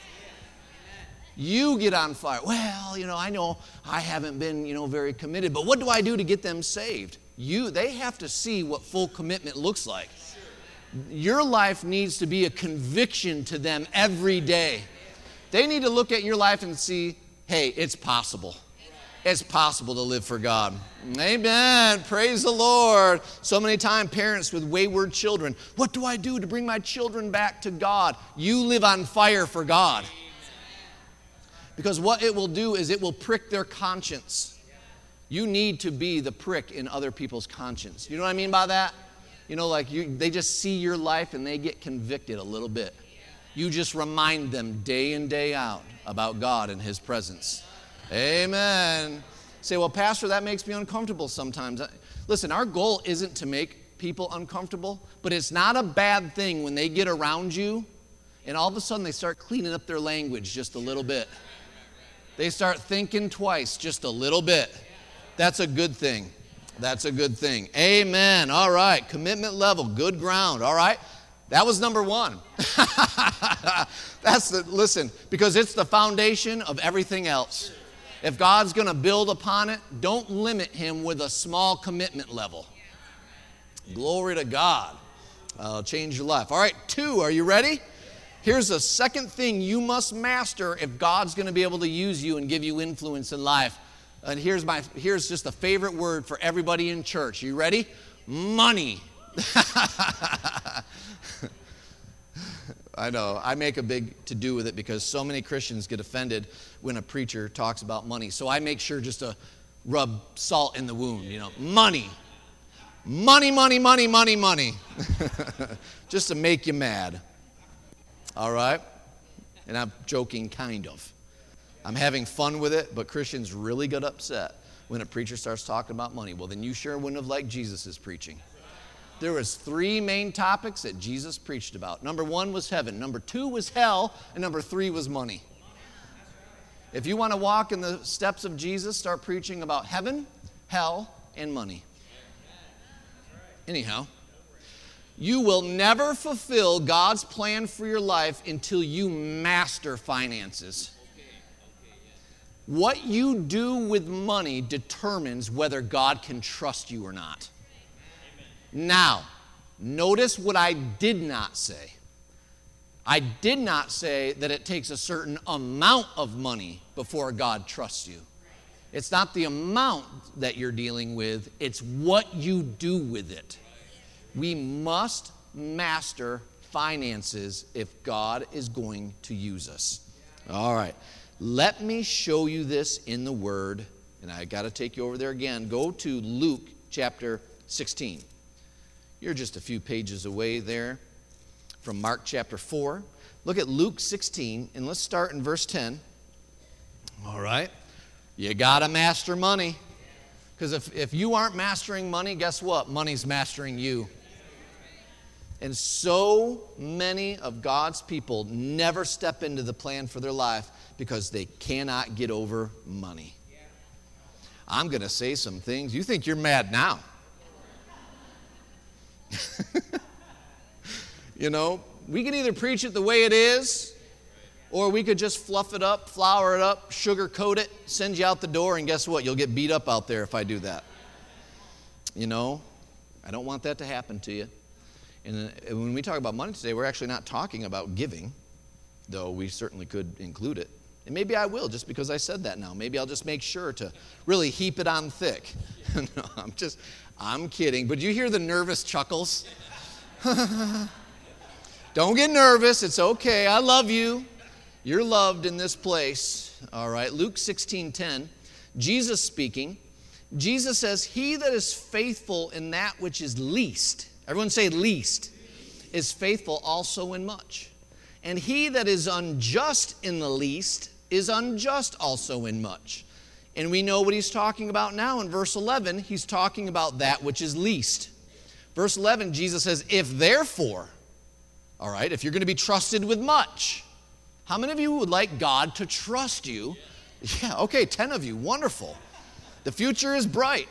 You get on fire. Well, you know, I know I haven't been, you know, very committed, but what do I do to get them saved? You, they have to see what full commitment looks like. Your life needs to be a conviction to them every day. They need to look at your life and see, hey, it's possible. It's possible to live for God. Amen. Praise the Lord. So many times, parents with wayward children, what do I do to bring my children back to God? You live on fire for God. Because what it will do is it will prick their conscience. You need to be the prick in other people's conscience. You know what I mean by that? You know, like you, they just see your life and they get convicted a little bit. You just remind them day in, day out about God and His presence. Amen. Say, well, Pastor, that makes me uncomfortable sometimes. Listen, our goal isn't to make people uncomfortable, but it's not a bad thing when they get around you and all of a sudden they start cleaning up their language just a little bit. They start thinking twice just a little bit. That's a good thing. That's a good thing. Amen. All right. Commitment level, good ground. All right. That was number one. That's the, listen, because it's the foundation of everything else. If God's going to build upon it, don't limit Him with a small commitment level. Glory to God. Uh, change your life. All right. Two, are you ready? Here's the second thing you must master if God's going to be able to use you and give you influence in life. And here's my here's just a favorite word for everybody in church. You ready? Money. I know. I make a big to-do with it because so many Christians get offended when a preacher talks about money. So I make sure just to rub salt in the wound, you know. Money. Money, money, money, money, money. Just to make you mad. All right? And I'm joking, kind of. I'm having fun with it, but Christians really get upset when a preacher starts talking about money. Well, then you sure wouldn't have liked Jesus' preaching. There was three main topics that Jesus preached about. Number one was heaven. Number two was hell. And number three was money. If you want to walk in the steps of Jesus, start preaching about heaven, hell, and money. Anyhow, you will never fulfill God's plan for your life until you master finances. What you do with money determines whether God can trust you or not. Now, notice what I did not say. I did not say that it takes a certain amount of money before God trusts you. It's not the amount that you're dealing with, it's what you do with it. We must master finances if God is going to use us. All right. Let me show you this in the Word, and I got to take you over there again. Go to Luke chapter sixteen. You're just a few pages away there from Mark chapter four. Look at Luke sixteen, and let's start in verse ten. All right. You got to master money. Because if, if you aren't mastering money, guess what? Money's mastering you. And so many of God's people never step into the plan for their life because they cannot get over money. I'm going to say some things. You think you're mad now. You know, we can either preach it the way it is, or we could just fluff it up, flour it up, sugarcoat it, send you out the door, and guess what? You'll get beat up out there if I do that. You know, I don't want that to happen to you. And when we talk about money today, we're actually not talking about giving, though we certainly could include it. And maybe I will, just because I said that now. Maybe I'll just make sure to really heap it on thick. No, I'm just, I'm kidding. But you hear the nervous chuckles? Don't get nervous. It's okay. I love you. You're loved in this place. All right. Luke sixteen ten, Jesus speaking. Jesus says, he that is faithful in that which is least, everyone say least, is faithful also in much. And he that is unjust in the least is unjust also in much. And we know what he's talking about now in verse eleven. He's talking about that which is least. Verse eleven, Jesus says, if therefore, all right, if you're going to be trusted with much, how many of you would like God to trust you? Yeah, okay, ten of you, wonderful. The future is bright.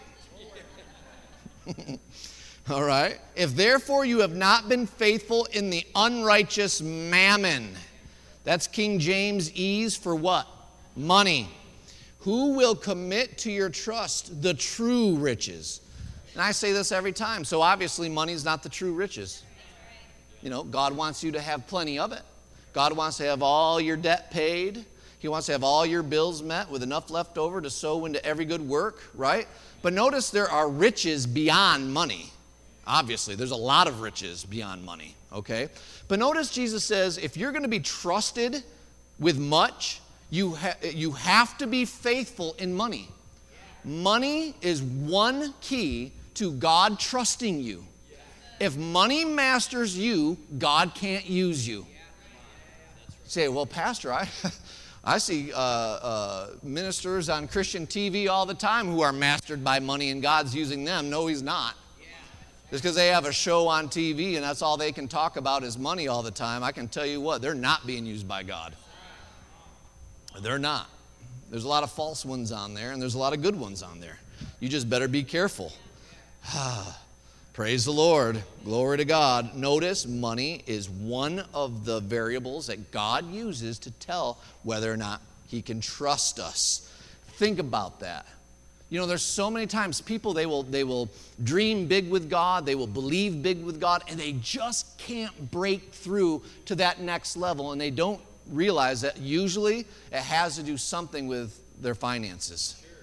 All right. If therefore you have not been faithful in the unrighteous mammon, that's King James ease for what? Money. Who will commit to your trust the true riches? And I say this every time. So obviously money is not the true riches. You know, God wants you to have plenty of it. God wants to have all your debt paid. He wants to have all your bills met with enough left over to sow into every good work, right? But notice there are riches beyond money. Obviously, there's a lot of riches beyond money, okay? But notice Jesus says, if you're going to be trusted with much, you, ha- you have to be faithful in money. Money is one key to God trusting you. If money masters you, God can't use you. Say, well, Pastor, I, I see uh, uh, ministers on Christian T V all the time who are mastered by money and God's using them. No, he's not. Just because they have a show on T V and that's all they can talk about is money all the time, I can tell you what, they're not being used by God. They're not. There's a lot of false ones on there and there's a lot of good ones on there. You just better be careful. Praise the Lord. Glory to God. Notice money is one of the variables that God uses to tell whether or not he can trust us. Think about that. You know, there's so many times people, they will, they will dream big with God, they will believe big with God, and they just can't break through to that next level, and they don't realize that usually it has to do something with their finances.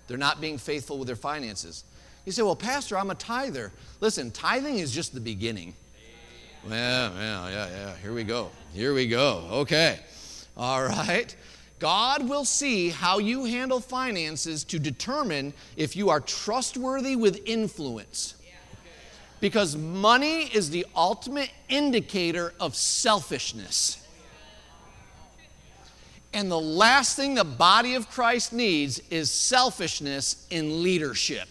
They're not being faithful with their finances. You say, well, Pastor, I'm a tither. Listen, tithing is just the beginning. Well, yeah, yeah, yeah. Here we go. Here we go. Okay. All right. God will see how you handle finances to determine if you are trustworthy with influence. Because money is the ultimate indicator of selfishness. And the last thing the body of Christ needs is selfishness in leadership.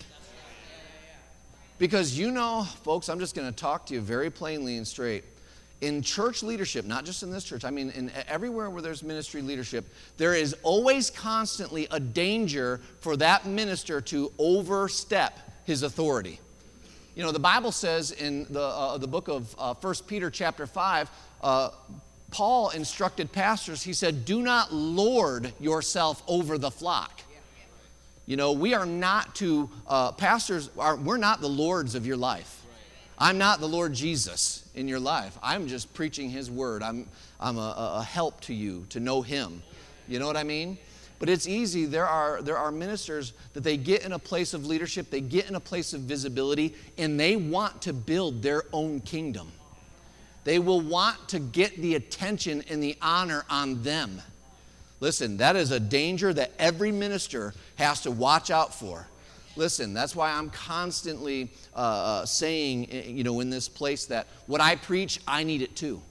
Because you know, folks, I'm just going to talk to you very plainly and straight. In church leadership, not just in this church, I mean in everywhere where there's ministry leadership, there is always constantly a danger for that minister to overstep his authority. You know, the Bible says in the, uh, the book of uh, First Peter chapter five, uh, Paul instructed pastors, he said, do not lord yourself over the flock. You know, we are not to, uh, pastors, are, we're not the lords of your life. I'm not the Lord Jesus in your life. I'm just preaching his word. I'm, I'm a, a help to you to know him. You know what I mean? But it's easy. There are, there are ministers that they get in a place of leadership, they get in a place of visibility, and they want to build their own kingdom. They will want to get the attention and the honor on them. Listen, that is a danger that every minister has to watch out for. Listen, that's why I'm constantly uh, uh, saying, you know, in this place that what I preach, I need it too.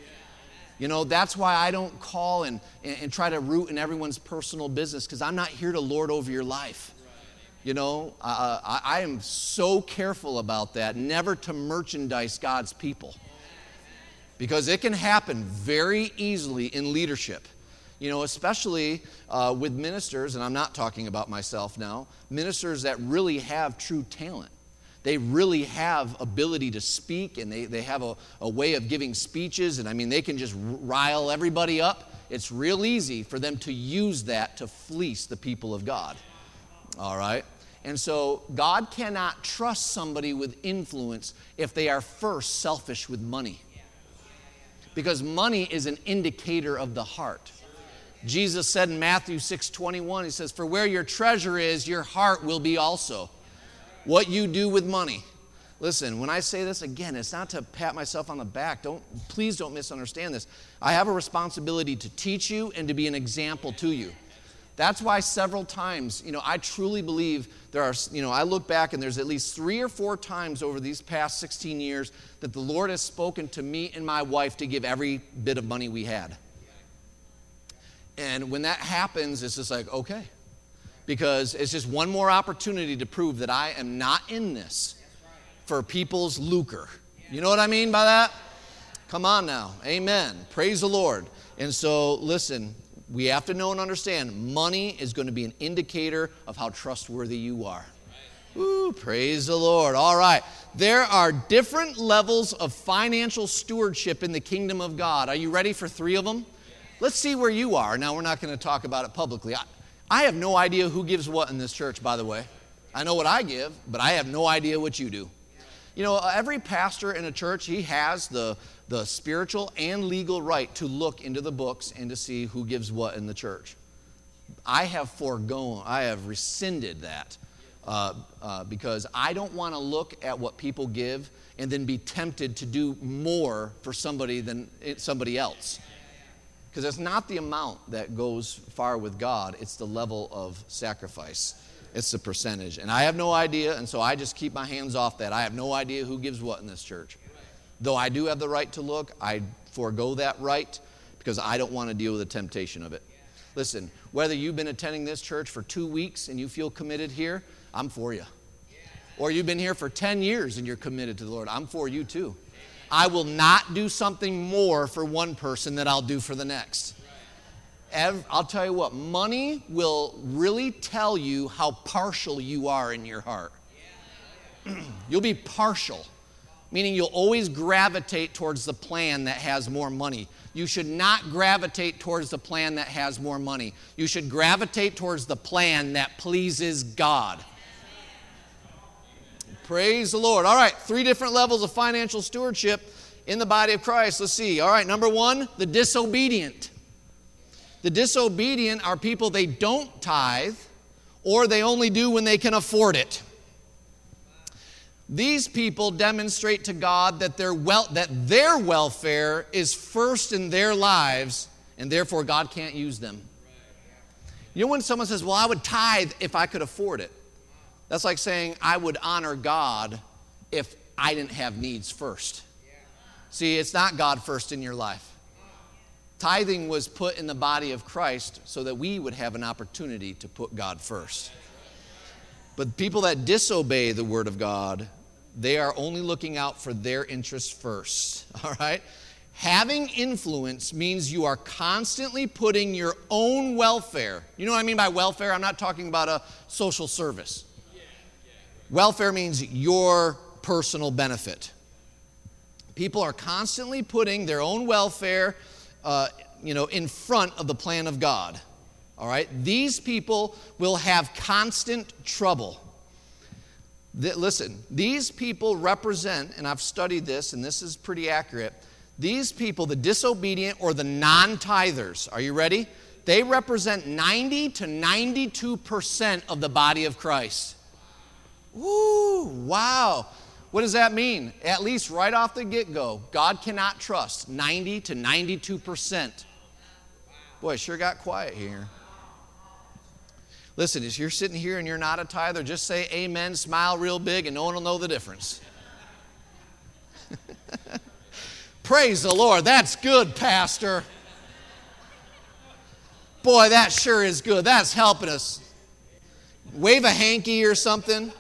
You know, that's why I don't call and, and, and try to root in everyone's personal business, because I'm not here to lord over your life. You know, uh, I, I am so careful about that, never to merchandise God's people. Because it can happen very easily in leadership. You know, especially uh, with ministers, and I'm not talking about myself now, ministers that really have true talent. They really have ability to speak, and they, they have a, a way of giving speeches, and I mean, they can just rile everybody up. It's real easy for them to use that to fleece the people of God. All right? And so God cannot trust somebody with influence if they are first selfish with money. Because money is an indicator of the heart. Jesus said in Matthew six twenty-one, he says, for where your treasure is, your heart will be also. What you do with money. Listen, when I say this, again, it's not to pat myself on the back. Don't, please don't misunderstand this. I have a responsibility to teach you and to be an example to you. That's why several times, you know, I truly believe there are, you know, I look back and there's at least three or four times over these past sixteen years that the Lord has spoken to me and my wife to give every bit of money we had. And when that happens, it's just like, okay. Because it's just one more opportunity to prove that I am not in this for people's lucre. You know what I mean by that? Come on now. Amen. Praise the Lord. And so, listen, we have to know and understand money is going to be an indicator of how trustworthy you are. Ooh, praise the Lord. All right. There are different levels of financial stewardship in the kingdom of God. Are you ready for three of them? Let's see where you are. Now, we're not going to talk about it publicly. I, I have no idea who gives what in this church, by the way. I know what I give, but I have no idea what you do. You know, every pastor in a church, he has the, the spiritual and legal right to look into the books and to see who gives what in the church. I have foregone, I have rescinded that uh, uh, because I don't want to look at what people give and then be tempted to do more for somebody than somebody else. Because it's not the amount that goes far with God, it's the level of sacrifice. It's the percentage. And I have no idea, and so I just keep my hands off that. I have no idea who gives what in this church. Though I do have the right to look, I forego that right because I don't want to deal with the temptation of it. Listen, whether you've been attending this church for two weeks and you feel committed here, I'm for you. Or you've been here for ten years and you're committed to the Lord, I'm for you too. I will not do something more for one person than I'll do for the next. I'll tell you what, money will really tell you how partial you are in your heart. You'll be partial, meaning you'll always gravitate towards the plan that has more money. You should not gravitate towards the plan that has more money. You should gravitate towards the plan that pleases God. Praise the Lord. All right, three different levels of financial stewardship in the body of Christ. Let's see. All right, number one, the disobedient. The disobedient are people, they don't tithe or they only do when they can afford it. These people demonstrate to God that their wel- that their welfare is first in their lives, and therefore God can't use them. You know when someone says, well, I would tithe if I could afford it. That's like saying I would honor God if I didn't have needs first. See, it's not God first in your life. Tithing was put in the body of Christ so that we would have an opportunity to put God first. But people that disobey the word of God, they are only looking out for their interests first, all right? Having influence means you are constantly putting your own welfare. You know what I mean by welfare? I'm not talking about a social service. Welfare means your personal benefit. People are constantly putting their own welfare, uh, you know, in front of the plan of God. All right? These people will have constant trouble. Th- listen, these people represent, and I've studied this, and this is pretty accurate. These people, the disobedient or the non-tithers, are you ready? They represent ninety to ninety-two percent of the body of Christ. Woo, wow. What does that mean? At least right off the get-go, God cannot trust ninety to ninety-two percent. Boy, it sure got quiet here. Listen, if you're sitting here and you're not a tither, just say amen, smile real big, and no one will know the difference. Praise the Lord. That's good, Pastor. Boy, that sure is good. That's helping us. Wave a hanky or something.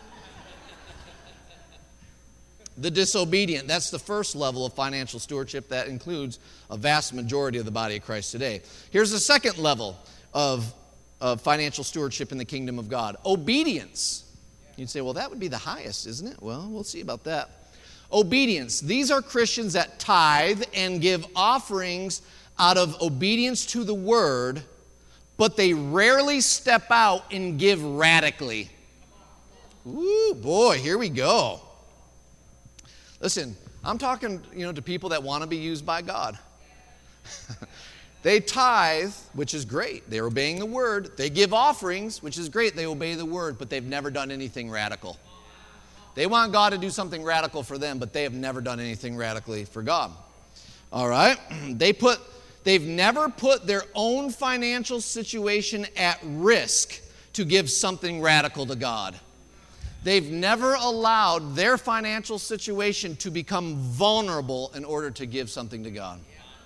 The disobedient, that's the first level of financial stewardship that includes a vast majority of the body of Christ today. Here's the second level of, of financial stewardship in the kingdom of God. Obedience. You'd say, well, that would be the highest, isn't it? Well, we'll see about that. Obedience. These are Christians that tithe and give offerings out of obedience to the word, but they rarely step out and give radically. Ooh, boy, here we go. Listen, I'm talking, you know, to people that want to be used by God. They tithe, which is great. They're obeying the word. They give offerings, which is great. They obey the word, but they've never done anything radical. They want God to do something radical for them, but they have never done anything radically for God. All right? They put, they've never put their own financial situation at risk to give something radical to God. They've never allowed their financial situation to become vulnerable in order to give something to God.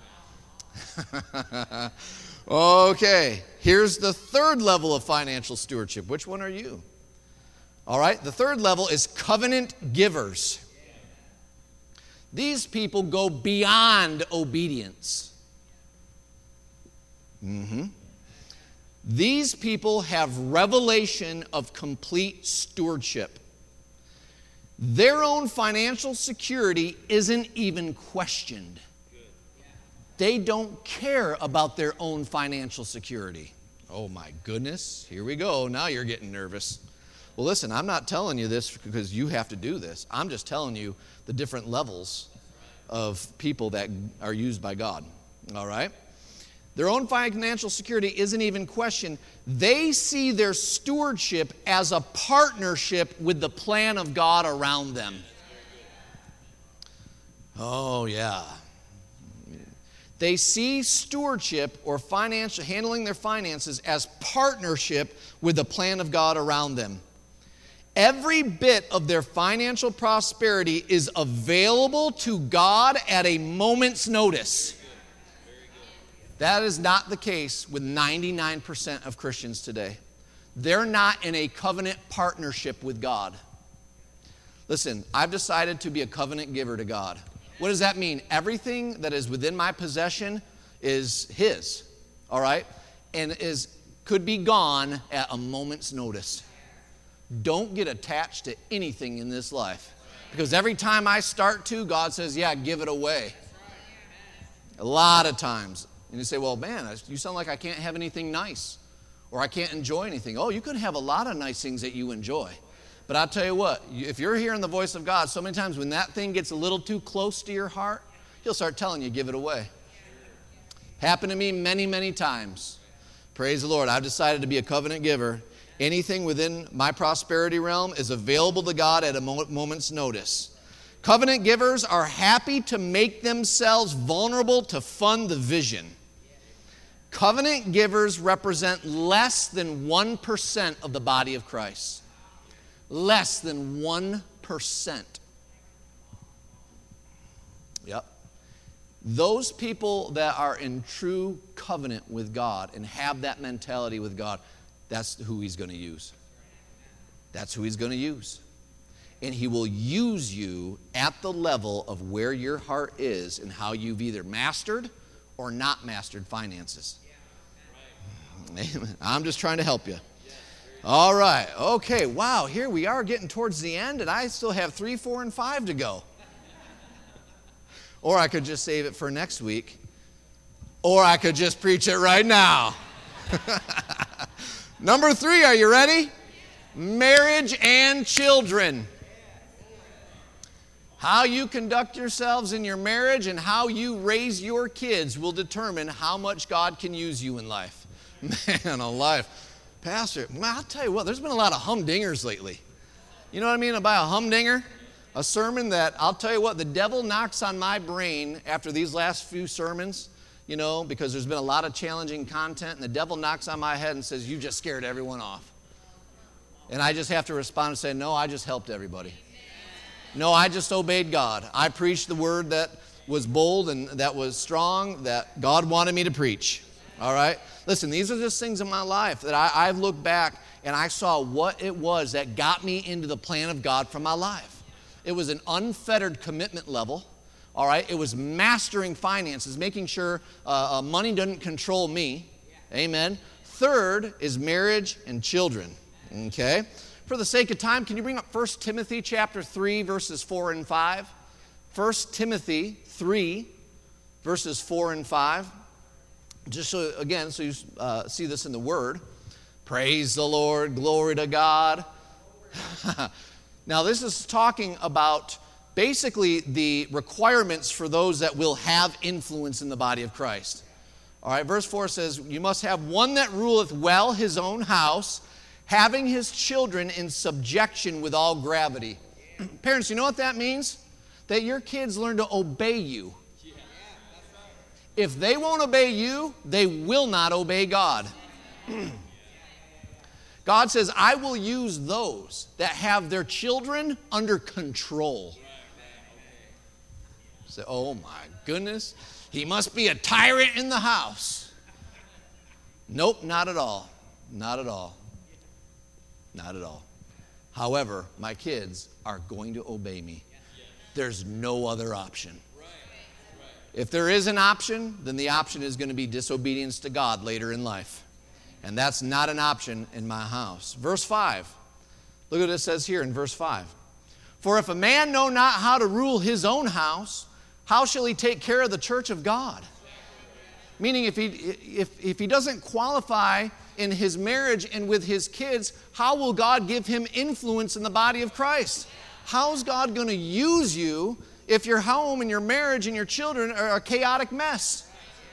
Okay, here's the third level of financial stewardship. Which one are you? All right, the third level is covenant givers. These people go beyond obedience. Mm-hmm. These people have revelation of complete stewardship. Their own financial security isn't even questioned. They don't care about their own financial security. Oh my goodness, here we go. Now you're getting nervous. Well, listen, I'm not telling you this because you have to do this. I'm just telling you the different levels of people that are used by God. All right? Their own financial security isn't even questioned. They see their stewardship as a partnership with the plan of God around them. Oh, yeah. They see stewardship or financial handling their finances as partnership with the plan of God around them. Every bit of their financial prosperity is available to God at a moment's notice. That is not the case with ninety-nine percent of Christians today. They're not in a covenant partnership with God. Listen, I've decided to be a covenant giver to God. What does that mean? Everything that is within my possession is His, all right? And is could be gone at a moment's notice. Don't get attached to anything in this life. Because every time I start to, God says, yeah, give it away. A lot of times. And you say, well, man, you sound like I can't have anything nice. Or I can't enjoy anything. Oh, you can have a lot of nice things that you enjoy. But I'll tell you what, if you're hearing the voice of God, so many times when that thing gets a little too close to your heart, He'll start telling you, give it away. Happened to me many, many times. Praise the Lord. I've decided to be a covenant giver. Anything within my prosperity realm is available to God at a mo- moment's notice. Covenant givers are happy to make themselves vulnerable to fund the vision. Covenant givers represent less than one percent of the body of Christ. Less than one percent. Yep. Those people that are in true covenant with God and have that mentality with God, that's who He's going to use. That's who He's going to use. And He will use you at the level of where your heart is and how you've either mastered or not mastered finances. Amen. I'm just trying to help you. All right. Okay. Wow. Here we are getting towards the end, and I still have three, four, and five to go. Or I could just save it for next week. Or I could just preach it right now. Number three, are you ready? Marriage and children. How you conduct yourselves in your marriage and how you raise your kids will determine how much God can use you in life. Man alive. Pastor, well, I'll tell you what, there's been a lot of humdingers lately. You know what I mean by a humdinger? A sermon that, I'll tell you what, the devil knocks on my brain after these last few sermons, you know, because there's been a lot of challenging content, and the devil knocks on my head and says, you just scared everyone off. And I just have to respond and say, no, I just helped everybody. No, I just obeyed God. I preached the word that was bold and that was strong, that God wanted me to preach. All right? Listen, these are just things in my life that I, I've looked back and I saw what it was that got me into the plan of God for my life. It was an unfettered commitment level. All right? It was mastering finances, making sure uh, uh, money doesn't control me. Amen. Third is marriage and children. Okay? For the sake of time, can you bring up First Timothy chapter three, verses four and five? First Timothy three, verses four and five. Just so, again, so you uh, see this in the Word. Praise the Lord, glory to God. Now, this is talking about basically the requirements for those that will have influence in the body of Christ. All right, verse four says, you must have one that ruleth well his own house, having his children in subjection with all gravity. Parents, you know what that means? That your kids learn to obey you. If they won't obey you, they will not obey God. God says, I will use those that have their children under control. Say, oh my goodness, he must be a tyrant in the house. Nope, not at all. Not at all. Not at all. However, my kids are going to obey me. There's no other option. If there is an option, then the option is going to be disobedience to God later in life. And that's not an option in my house. Verse five. Look what it says here in verse five. For if a man know not how to rule his own house, how shall he take care of the church of God? Meaning if he, if, if he doesn't qualify in his marriage and with his kids, how will God give him influence in the body of Christ? How's God going to use you if your home and your marriage and your children are a chaotic mess?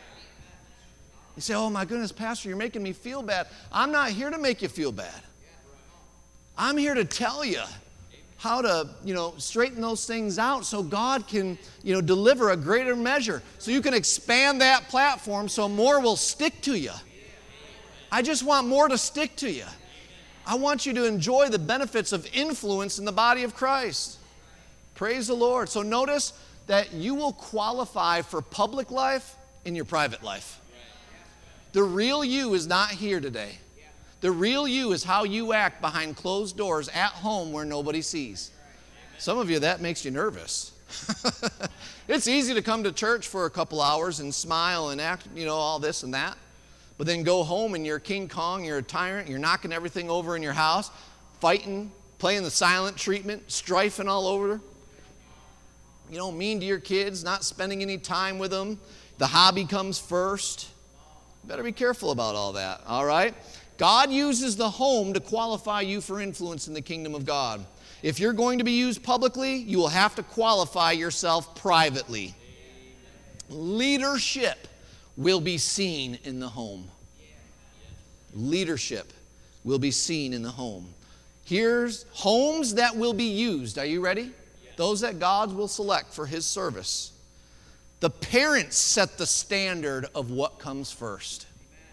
You say, oh my goodness, Pastor, you're making me feel bad. I'm not here to make you feel bad. I'm here to tell you how to, you know, straighten those things out so God can, you know, deliver a greater measure. So you can expand that platform so more will stick to you. I just want more to stick to you. I want you to enjoy the benefits of influence in the body of Christ. Praise the Lord. So notice that you will qualify for public life in your private life. The real you is not here today. The real you is how you act behind closed doors at home where nobody sees. Some of you, that makes you nervous. It's easy to come to church for a couple hours and smile and act, you know, all this and that. But then go home and you're King Kong, you're a tyrant, you're knocking everything over in your house, fighting, playing the silent treatment, strifing all over. You know, mean to your kids, not spending any time with them. The hobby comes first. Better be careful about all that, all right? God uses the home to qualify you for influence in the kingdom of God. If you're going to be used publicly, you will have to qualify yourself privately. Leadership will be seen in the home. leadership will be seen in the home. Here's homes that will be used. Are you ready? Yes. Those that God will select for His service. The parents set the standard of what comes first.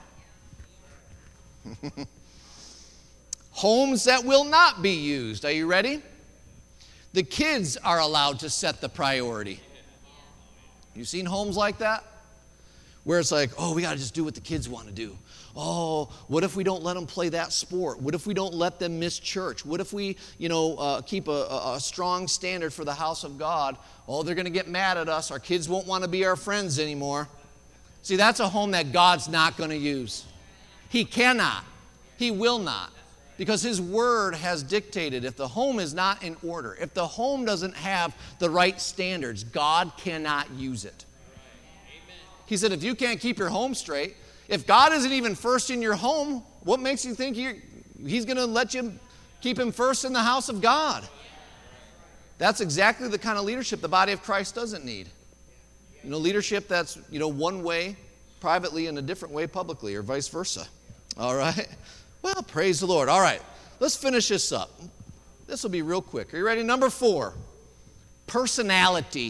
Homes that will not be used. Are you ready? The kids are allowed to set the priority. You've seen homes like that? Where it's like, oh, we got to just do what the kids want to do. Oh, what if we don't let them play that sport? What if we don't let them miss church? What if we, you know, uh, keep a, a, a strong standard for the house of God? Oh, they're going to get mad at us. Our kids won't want to be our friends anymore. See, that's a home that God's not going to use. He cannot. He will not. Because His Word has dictated if the home is not in order, if the home doesn't have the right standards, God cannot use it. He said, if you can't keep your home straight, if God isn't even first in your home, what makes you think you're, He's going to let you keep Him first in the house of God? That's exactly the kind of leadership the body of Christ doesn't need. You know, leadership that's, you know, one way privately and a different way publicly, or vice versa. All right? Well, praise the Lord. All right, let's finish this up. This will be real quick. Are you ready? Number four, personality.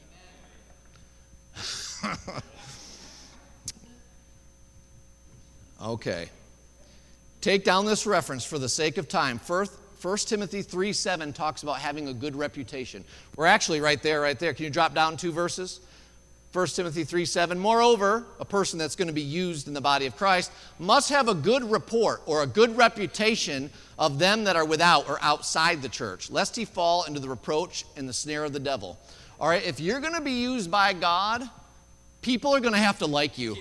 Okay. Take down this reference for the sake of time. First, First Timothy three seven talks about having a good reputation. We're actually right there, right there. Can you drop down two verses? First Timothy three seven. Moreover, a person that's going to be used in the body of Christ must have a good report or a good reputation of them that are without or outside the church, lest he fall into the reproach and the snare of the devil. All right, if you're going to be used by God, people are going to have to like you.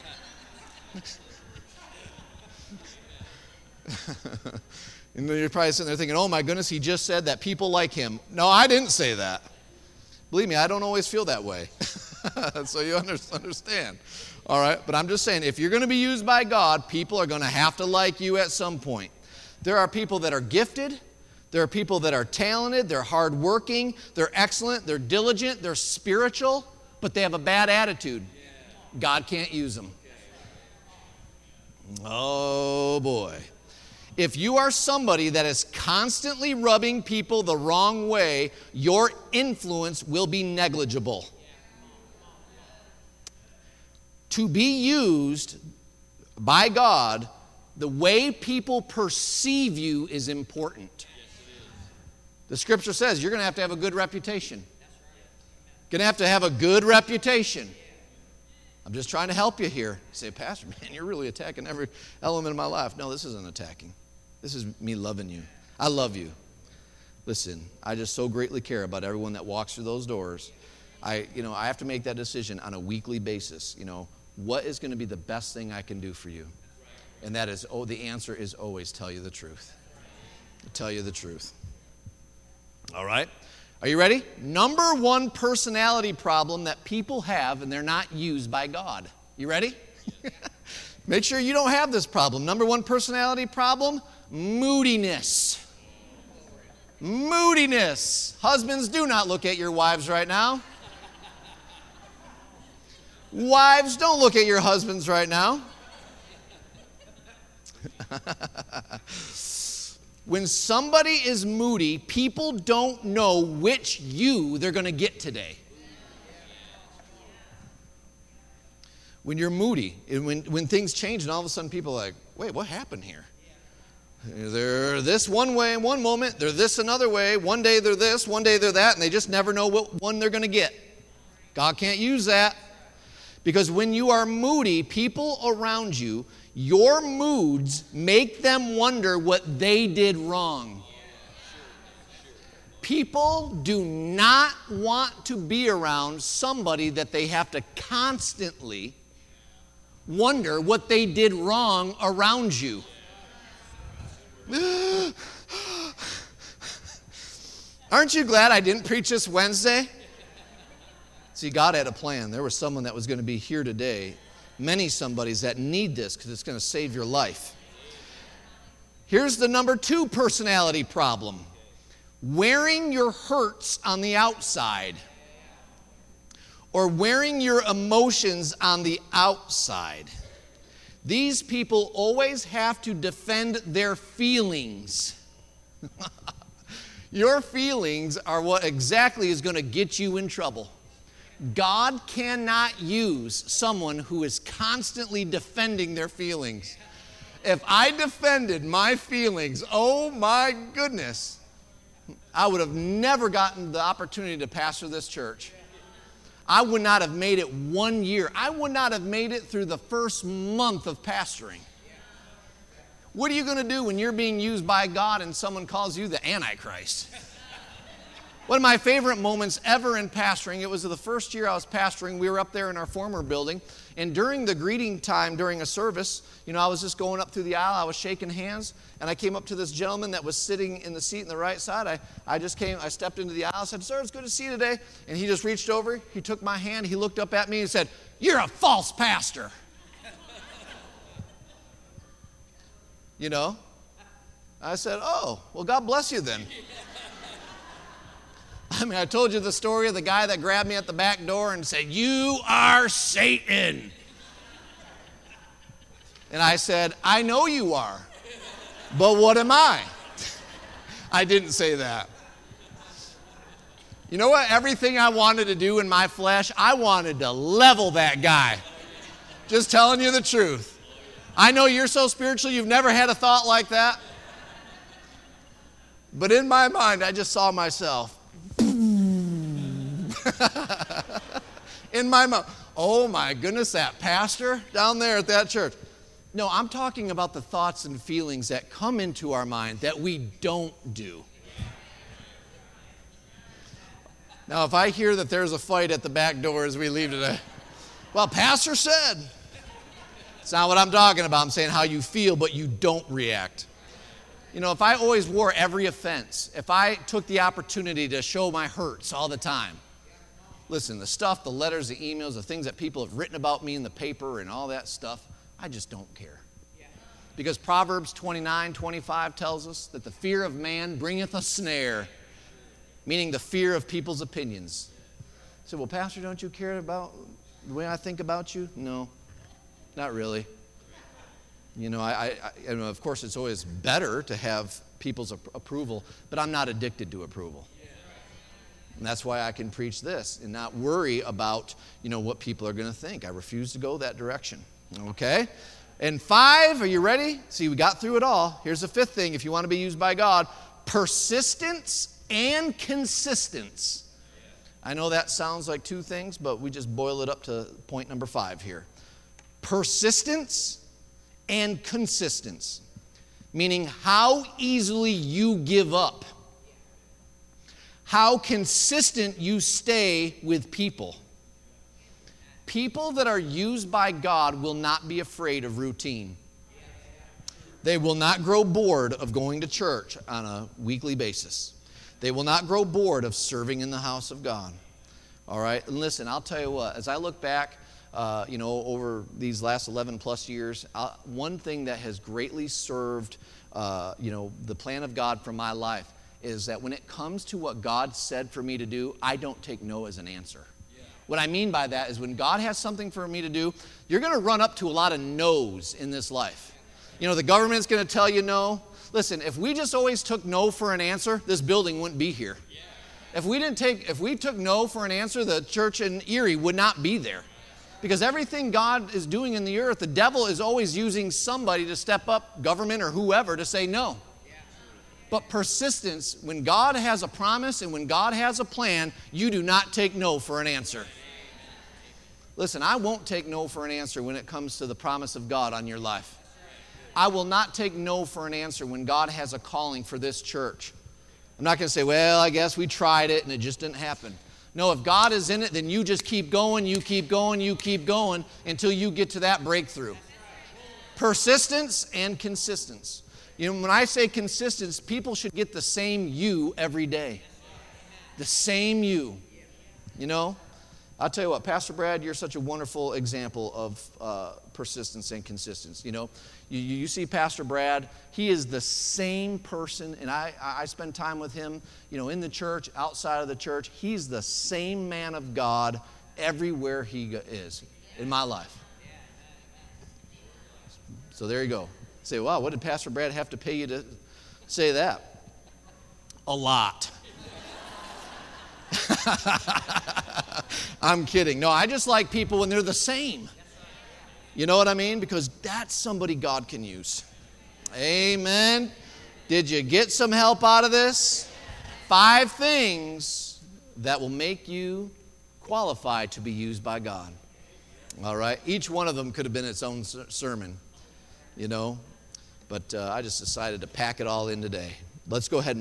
And you're probably sitting there thinking, oh my goodness, he just said that people like him. No, I didn't say that. Believe me, I don't always feel that way. So you understand. All right, but I'm just saying, if you're going to be used by God, people are going to have to like you at some point. There are people that are gifted. There are people that are talented. They're hardworking. They're excellent. They're diligent. They're spiritual, but they have a bad attitude. God can't use them. Oh boy. If you are somebody that is constantly rubbing people the wrong way, your influence will be negligible. To be used by God, the way people perceive you is important. The scripture says you're going to have to have a good reputation. Going to have to have a good reputation. I'm just trying to help you here. You say, Pastor, man, you're really attacking every element of my life. No, this isn't attacking. This is me loving you. I love you. Listen, I just so greatly care about everyone that walks through those doors. I, you know, I have to make that decision on a weekly basis. You know, what is going to be the best thing I can do for you? And that is, oh, the answer is always tell you the truth. Tell you the truth. All right? Are you ready? Number one personality problem that people have, and they're not used by God. You ready? Make sure you don't have this problem. Number one personality problem, moodiness. Moodiness. Husbands, do not look at your wives right now. Wives, don't look at your husbands right now. When somebody is moody, people don't know which you they're going to get today. When you're moody, and when, when things change and all of a sudden people are like, wait, what happened here? They're this one way in one moment, they're this another way, one day they're this, one day they're that, and they just never know what one they're going to get. God can't use that. Because when you are moody, people around you, your moods make them wonder what they did wrong. People do not want to be around somebody that they have to constantly wonder what they did wrong around you. Aren't you glad I didn't preach this Wednesday? See, God had a plan. There was someone that was going to be here today, many somebodies that need this because it's going to save your life. Here's the number two personality problem. Wearing your hurts on the outside or wearing your emotions on the outside. These people always have to defend their feelings. Your feelings are what exactly is going to get you in trouble. God cannot use someone who is constantly defending their feelings. If I defended my feelings, oh my goodness, I would have never gotten the opportunity to pastor this church. I would not have made it one year. I would not have made it through the first month of pastoring. What are you going to do when you're being used by God and someone calls you the Antichrist? One of my favorite moments ever in pastoring, it was the first year I was pastoring. We were up there in our former building, and during the greeting time during a service, you know, I was just going up through the aisle, I was shaking hands, and I came up to this gentleman that was sitting in the seat on the right side. I, I just came, I stepped into the aisle, I said, "Sir, it's good to see you today." And he just reached over, he took my hand, he looked up at me and said, "You're a false pastor." You know? I said, "Oh, well, God bless you then." I mean, I told you the story of the guy that grabbed me at the back door and said, "You are Satan." And I said, "I know you are, but what am I?" I didn't say that. You know what? Everything I wanted to do in my flesh, I wanted to level that guy. Just telling you the truth. I know you're so spiritual, you've never had a thought like that. But in my mind, I just saw myself. In my mouth. Oh my goodness, that pastor down there at that church. No, I'm talking about the thoughts and feelings that come into our mind that we don't do. Now, if I hear that there's a fight at the back door as we leave today, well, pastor said. It's not what I'm talking about. I'm saying how you feel, but you don't react. You know, if I always wore every offense, if I took the opportunity to show my hurts all the time, listen, the stuff, the letters, the emails, the things that people have written about me in the paper and all that stuff, I just don't care. Because Proverbs twenty-nine twenty-five tells us that the fear of man bringeth a snare, meaning the fear of people's opinions. I said, "Well, Pastor, don't you care about the way I think about you?" No, not really. You know, I, I, I of course, it's always better to have people's ap- approval, but I'm not addicted to approval. And that's why I can preach this and not worry about, you know, what people are going to think. I refuse to go that direction. Okay? And five, are you ready? See, we got through it all. Here's the fifth thing if you want to be used by God. Persistence and consistence. I know that sounds like two things, but we just boil it up to point number five here. Persistence and consistence. Meaning how easily you give up. How consistent you stay with people. People that are used by God will not be afraid of routine. They will not grow bored of going to church on a weekly basis. They will not grow bored of serving in the house of God. All right? And listen, I'll tell you what, as I look back, uh, you know, over these last eleven plus years, uh, one thing that has greatly served, uh, you know, the plan of God for my life is that when it comes to what God said for me to do, I don't take no as an answer. Yeah. What I mean by that is when God has something for me to do, you're going to run up to a lot of no's in this life. You know, the government's going to tell you no. Listen, if we just always took no for an answer, this building wouldn't be here. Yeah. If we didn't take, if we took no for an answer, the church in Erie would not be there. Because everything God is doing in the earth, the devil is always using somebody to step up, government or whoever, to say no. But persistence, when God has a promise and when God has a plan, you do not take no for an answer. Listen, I won't take no for an answer when it comes to the promise of God on your life. I will not take no for an answer when God has a calling for this church. I'm not going to say, well, I guess we tried it and it just didn't happen. No, if God is in it, then you just keep going, you keep going, you keep going until you get to that breakthrough. Persistence and consistency. You know, when I say consistency, people should get the same you every day. The same you. You know? I'll tell you what, Pastor Brad, you're such a wonderful example of uh, persistence and consistency. You know, you, you see Pastor Brad, he is the same person, and I, I spend time with him, you know, in the church, outside of the church. He's the same man of God everywhere he is in my life. So there you go. Say, wow, what did Pastor Brad have to pay you to say that? A lot. I'm kidding. No, I just like people when they're the same. You know what I mean? Because that's somebody God can use. Amen. Did you get some help out of this? Five things that will make you qualified to be used by God. All right? Each one of them could have been its own sermon, you know. But uh, I just decided to pack it all in today. Let's go ahead and